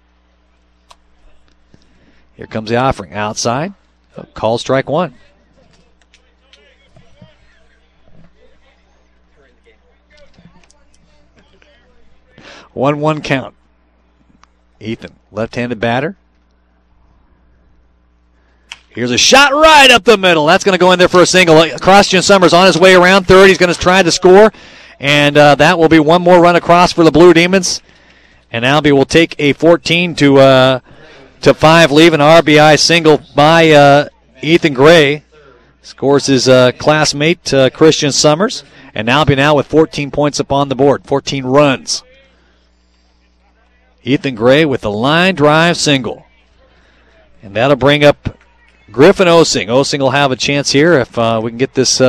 Here comes the offering. Outside. Call strike 1. One count. Ethan, left-handed batter. Here's a shot right up the middle. That's going to go in there for a single. Christian Summers on his way around third. He's going to try to score, and that will be one more run across for the Blue Demons. And Albie will take a 14 to 5 leave. An RBI single by Ethan Gray. Scores his classmate Christian Summers. And Albie now with 14 points up on the board. 14 runs. Ethan Gray with the line drive single. And that'll bring up Griffin Osing. Osing will have a chance here if we can get this.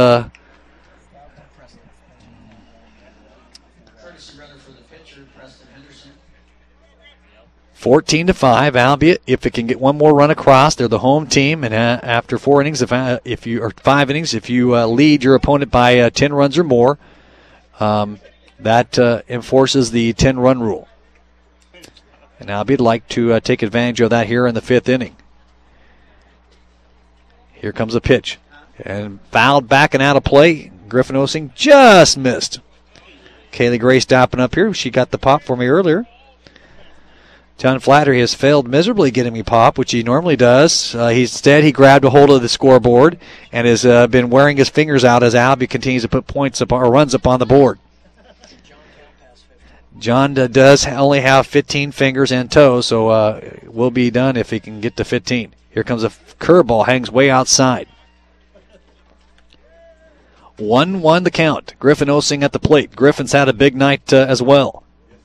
14-5, Albia, if it can get one more run across, they're the home team, and after 4 innings, if you 5 innings, if you lead your opponent by 10 runs or more, that enforces the 10-run rule. And Albia would like to take advantage of that here in the 5th inning. Here comes a pitch, and fouled back and out of play. Griffin Osing just missed. Kaylee Gray stopping up here. She got the pop for me earlier. John Flattery has failed miserably getting me pop, which he normally does. Instead, he grabbed a hold of the scoreboard and has been wearing his fingers out as Albia continues to put points up, or runs up on the board. John does only have 15 fingers and toes, so will be done if he can get to 15. Here comes a curveball, hangs way outside. 1-1 the count. Griffin Osing at the plate. Griffin's had a big night as well.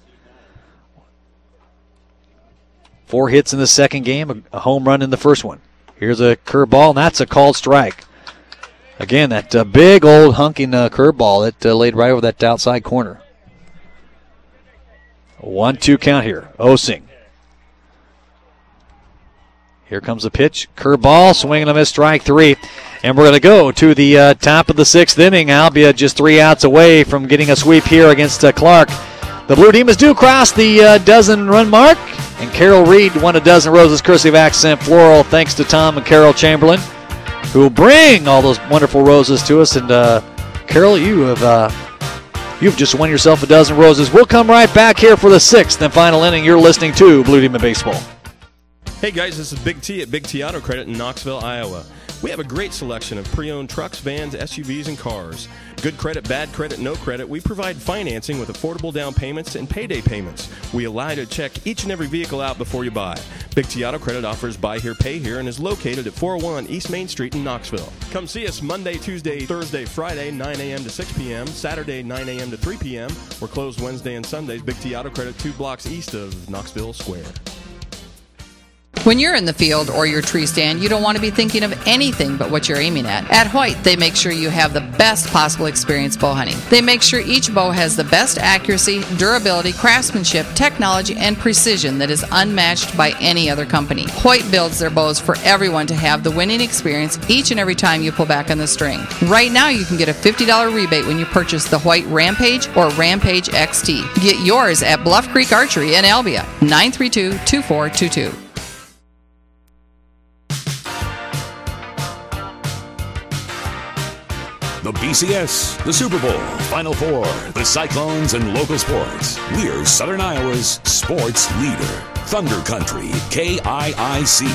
4 hits in the second game, a home run in the first one. Here's a curveball, and that's a called strike. Again, that big old hunking curveball that laid right over that outside corner. 1-2 count here. Osing. Here comes the pitch. Curveball, swing and a miss, strike 3. And we're going to go to the top of the 6th inning. Albia just 3 outs away from getting a sweep here against Clark. The Blue Demons do cross the dozen-run mark. And Carol Reed won a dozen roses, cursive accent floral, thanks to Tom and Carol Chamberlain, who will bring all those wonderful roses to us. And Carol, you've just won yourself a dozen roses. We'll come right back here for the 6th and final inning. You're listening to Blue Demon Baseball. Hey guys, this is Big T at Big T Auto Credit in Knoxville, Iowa. We have a great selection of pre-owned trucks, vans, SUVs, and cars. Good credit, bad credit, no credit. We provide financing with affordable down payments and payday payments. We allow you to check each and every vehicle out before you buy. Big T Auto Credit offers buy here, pay here, and is located at 401 East Main Street in Knoxville. Come see us Monday, Tuesday, Thursday, Friday, 9 a.m. to 6 p.m., Saturday, 9 a.m. to 3 p.m. We're closed Wednesday and Sundays. Big T Auto Credit, 2 blocks east of Knoxville Square. When you're in the field or your tree stand, you don't want to be thinking of anything but what you're aiming at. At Hoyt, they make sure you have the best possible experience bow hunting. They make sure each bow has the best accuracy, durability, craftsmanship, technology, and precision that is unmatched by any other company. Hoyt builds their bows for everyone to have the winning experience each and every time you pull back on the string. Right now, you can get a $50 rebate when you purchase the Hoyt Rampage or Rampage XT. Get yours at Bluff Creek Archery in Albia, 932-2422. The BCS, the Super Bowl, Final Four, the Cyclones, and local sports. We're Southern Iowa's sports leader. Thunder Country, KIIC.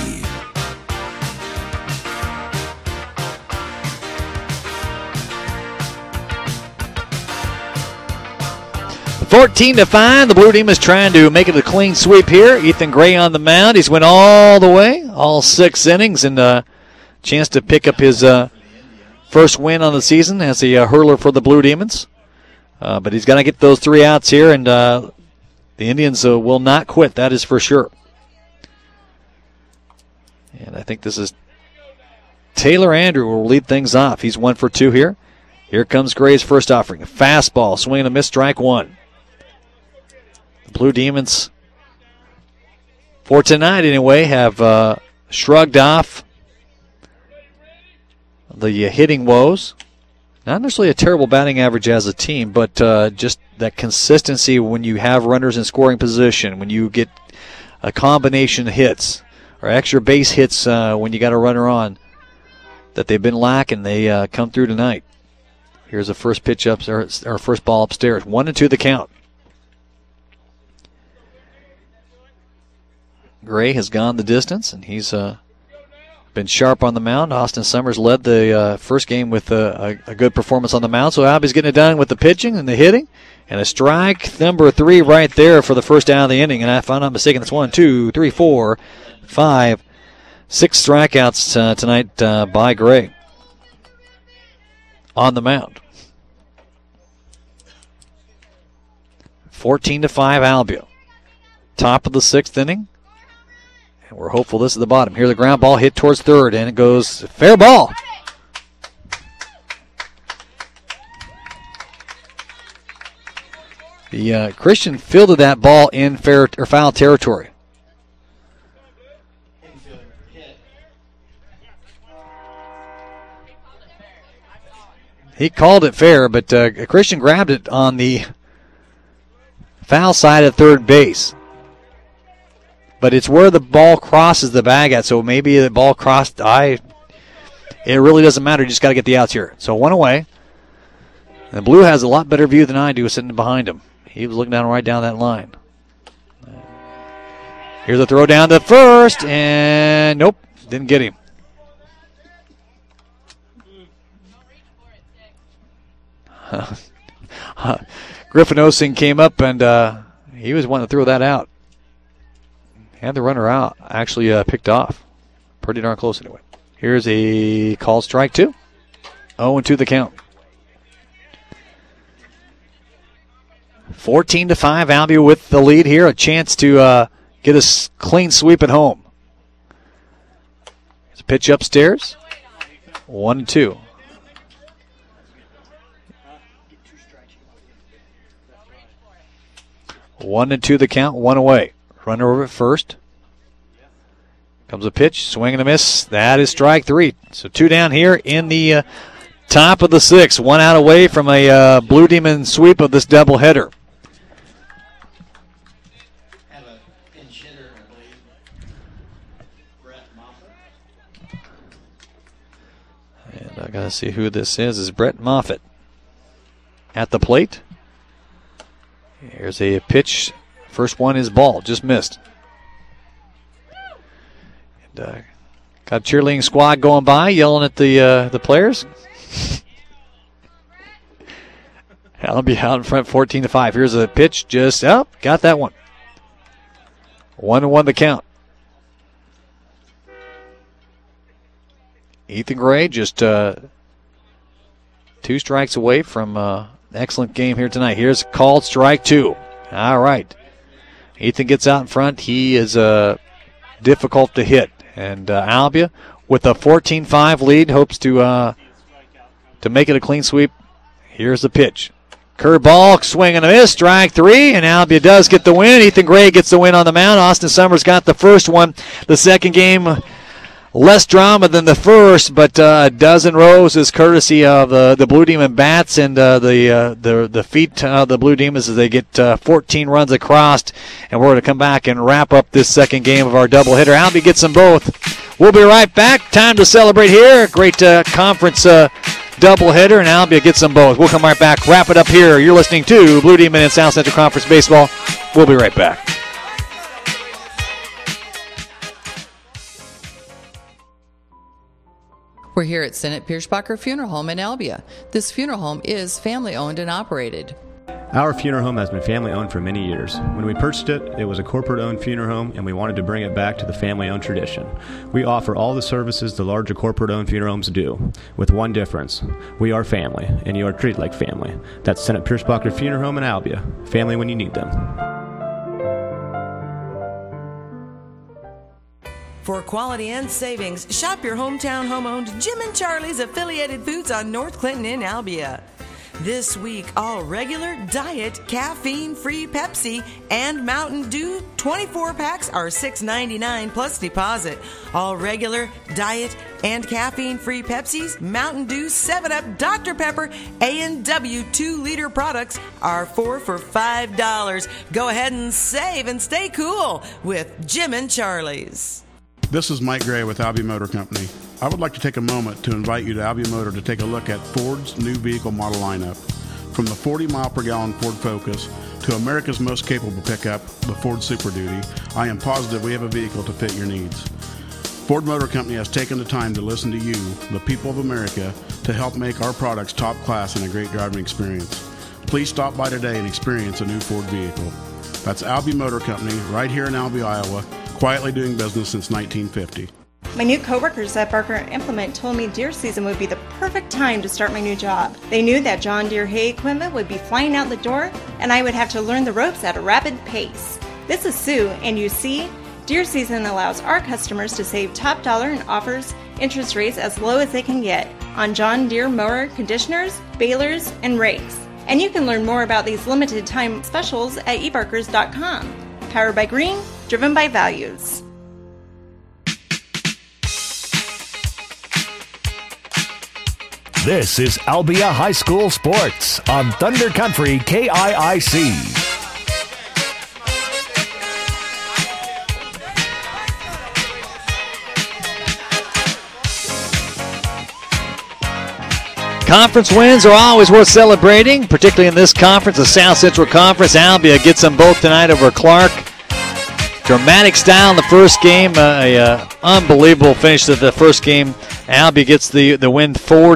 $14 to 5. The Blue Demons trying to make it a clean sweep here. Ethan Gray on the mound. He's went all the way, all 6 innings, and a chance to pick up his first win on the season as a hurler for the Blue Demons. But he's got to get those 3 outs here, and the Indians will not quit, that is for sure. And I think this is Taylor Andrew will lead things off. He's 1 for 2 here. Here comes Gray's first offering. A fastball, swing and a miss, strike 1. The Blue Demons, for tonight anyway, have shrugged off the hitting woes. Not necessarily a terrible batting average as a team, but just that consistency when you have runners in scoring position, when you get a combination of hits or extra base hits when you got a runner on, that they've been lacking. They come through tonight. Here's a first pitch up, or first ball upstairs. 1-2 the count. Gray has gone the distance, and he's been sharp on the mound. Austin Summers led the first game with a good performance on the mound. So Albie's getting it done with the pitching and the hitting. And a strike number 3 right there for the first out of the inning. And if I'm not mistaken, that's 1, 2, 3, 4, 5, 6 strikeouts tonight by Gray on the mound. 14 to 5 Albia. Top of the 6th inning. And we're hopeful this is the bottom. Here's the ground ball hit towards third, and it goes fair ball. The Christian fielded that ball in fair or foul territory. He called it fair, but Christian grabbed it on the foul side of third base. But it's where the ball crosses the bag at, so maybe the ball crossed. It really doesn't matter. You just got to get the outs here. So one away. And Blue has a lot better view than I do sitting behind him. He was looking right down that line. Here's a throw down to first, and nope, didn't get him. Griffin Osing came up, and he was one to throw that out. And the runner out actually picked off. Pretty darn close anyway. Here's a called strike 2. 0-2 the count. 14-5, Albia with the lead here. A chance to get a clean sweep at home. There's a pitch upstairs. 1-2. One and two the count, one away. Runner over at first. Comes a pitch, swing and a miss. That is strike 3. So 2 down here in the top of the 6th. 1 out away from a Blue Demon sweep of this doubleheader. And I got to see who this is. It's Brett Moffitt at the plate. Here's a pitch. First one is ball, just missed. And, got a cheerleading squad going by, yelling at the players. I'll be out in front, 14-5. Here's a pitch, just up, got that one. 1-1 the count. Ethan Gray just 2 strikes away from excellent game here tonight. Here's called strike 2. All right. Ethan gets out in front. He is difficult to hit. And Albia, with a 14-5 lead, hopes to make it a clean sweep. Here's the pitch. Curveball, swing and a miss, strike 3, and Albia does get the win. Ethan Gray gets the win on the mound. Austin Summers got the first one. The second game, less drama than the first, but a dozen rows is courtesy of the Blue Demon bats and the feet of the Blue Demons as they get 14 runs across. And we're going to come back and wrap up this second game of our doubleheader. Albia gets them both. We'll be right back. Time to celebrate here. Great conference doubleheader, and Albia gets them both. We'll come right back, wrap it up here. You're listening to Blue Demon and South Central Conference Baseball. We'll be right back. We're here at Senate Pierschbacher Funeral Home in Albia. This funeral home is family-owned and operated. Our funeral home has been family-owned for many years. When we purchased it, it was a corporate-owned funeral home, and we wanted to bring it back to the family-owned tradition. We offer all the services the larger corporate-owned funeral homes do, with one difference. We are family, and you are treated like family. That's Senate Pierschbacher Funeral Home in Albia. Family when you need them. For quality and savings, shop your hometown home-owned Jim and Charlie's affiliated foods on North Clinton in Albia. This week, all regular, diet, caffeine-free Pepsi and Mountain Dew 24 packs are $6.99 plus deposit. All regular, diet, and caffeine-free Pepsis, Mountain Dew, 7-Up, Dr. Pepper, A&W 2-liter products are 4 for $5. Go ahead and save and stay cool with Jim and Charlie's. This is Mike Gray with Albia Motor Company. I would like to take a moment to invite you to Albia Motor to take a look at Ford's new vehicle model lineup. From the 40-mile-per-gallon Ford Focus to America's most capable pickup, the Ford Super Duty, I am positive we have a vehicle to fit your needs. Ford Motor Company has taken the time to listen to you, the people of America, to help make our products top class and a great driving experience. Please stop by today and experience a new Ford vehicle. That's Albia Motor Company right here in Albia, Iowa, quietly doing business since 1950. My new coworkers at Barker Implement told me deer season would be the perfect time to start my new job. They knew that John Deere hay equipment would be flying out the door, and I would have to learn the ropes at a rapid pace. This is Sue, and you see, deer season allows our customers to save top dollar and offers interest rates as low as they can get on John Deere mower conditioners, balers, and rakes. And you can learn more about these limited time specials at ebarkers.com. Powered by Green, driven by values. This is Albia High School Sports on Thunder Country KIIC. Conference wins are always worth celebrating, particularly in this conference, the South Central Conference. Albia gets them both tonight over Clark. Dramatic style in the first game, unbelievable finish to the first game. Albia gets the win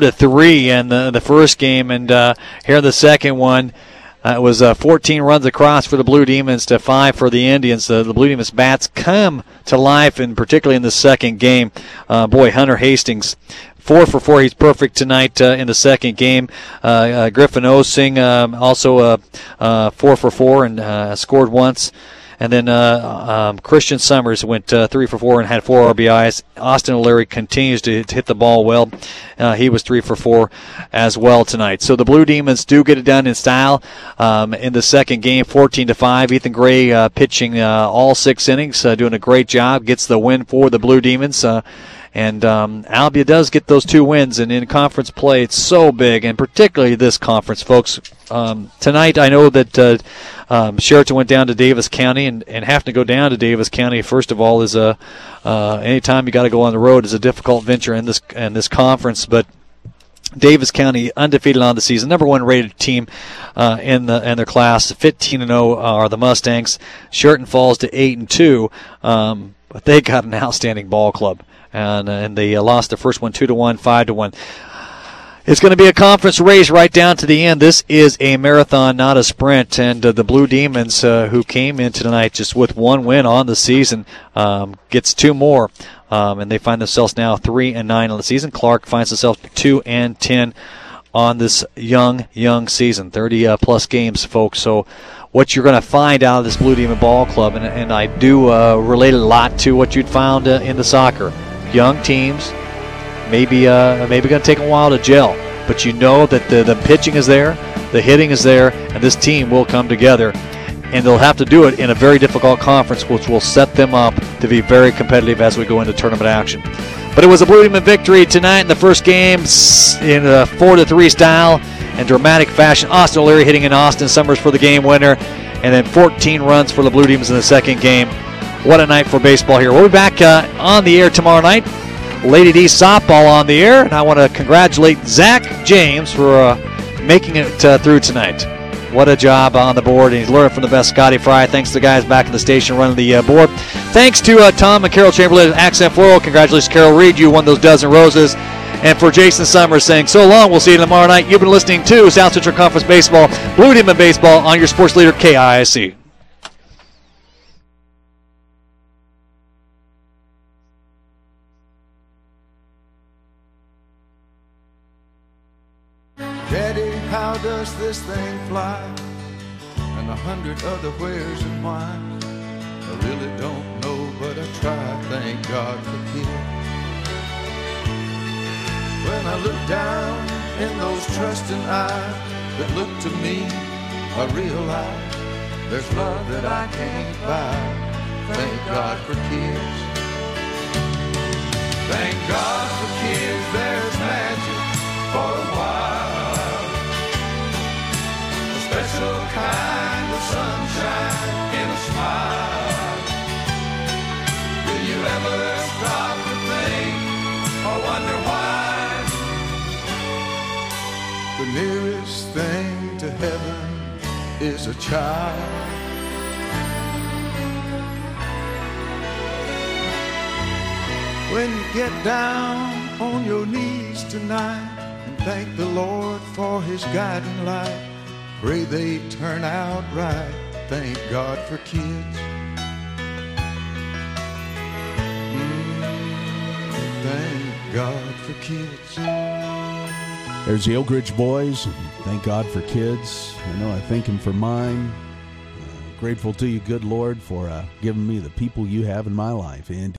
4-3 in the first game, and here the second one. It was 14 runs across for the Blue Demons to 5 for the Indians. The Blue Demons bats come to life, and particularly in the second game. Hunter Hastings, 4 for 4. He's perfect tonight in the second game. Griffin Osing also 4 for 4 and scored once. And then Christian Summers went 3 for 4 and had 4 RBIs. Austin O'Leary continues to hit the ball well. He was 3 for 4 as well tonight. So the Blue Demons do get it done in style in the second game, 14-5. Ethan Gray pitching all 6 innings, doing a great job. Gets the win for the Blue Demons. And Albia does get those 2 wins, and in conference play, it's so big, and particularly this conference, folks. Tonight, I know that Sheraton went down to Davis County, and having to go down to Davis County, first of all, is anytime you got to go on the road is a difficult venture in this conference. But Davis County undefeated on the season, number 1 rated team in their class, 15-0 are the Mustangs. Sheraton falls to 8-2, but they got an outstanding ball club. And they lost the first one 2-1, 5-1. It's going to be a conference race right down to the end. This is a marathon, not a sprint. And the Blue Demons, who came in tonight just with 1 win on the season, gets 2 more. And they find themselves now 3-9 on the season. Clark finds himself 2-10 on this young season. 30-plus games, folks. So what you're going to find out of this Blue Demon Ball Club, and I do relate a lot to what you'd found in the soccer. Young teams, maybe going to take a while to gel, but you know that the pitching is there, the hitting is there, and this team will come together, and they'll have to do it in a very difficult conference, which will set them up to be very competitive as we go into tournament action. But it was a Blue Demon victory tonight in the first game in a 4-3 style and dramatic fashion. Austin O'Leary hitting in Austin Summers for the game winner, and then 14 runs for the Blue Demons in the second game. What a night for baseball here. We'll be back on the air tomorrow night. Lady D softball on the air, and I want to congratulate Zach James for making it through tonight. What a job on the board, and he's learning from the best, Scotty Fry. Thanks to the guys back in the station running the board. Thanks to Tom and Carol Chamberlain at Accent Floral. Congratulations, Carol Reed. You won those dozen roses. And for Jason Summers saying so long, we'll see you tomorrow night. You've been listening to South Central Conference Baseball, Blue Demon Baseball on your sports leader, KIIC. Daddy, how does this thing fly? And 100 other wheres and whys. I really don't know, but I try. Thank God for kids. When I look down in those trusting eyes that look to me, I realize there's love that I can't buy. Thank God for kids. Thank God for kids, there's magic for a while. A special kind of sunshine in a smile. Do you ever stop to think or wonder why? The nearest thing to heaven is a child. When you get down on your knees tonight and thank the Lord for His guiding light, pray they turn out right. Thank God for kids. Thank God for kids. There's the Oak Ridge Boys. Thank God for kids. I know I thank Him for mine. Grateful to you, good Lord, for giving me the people you have in my life. And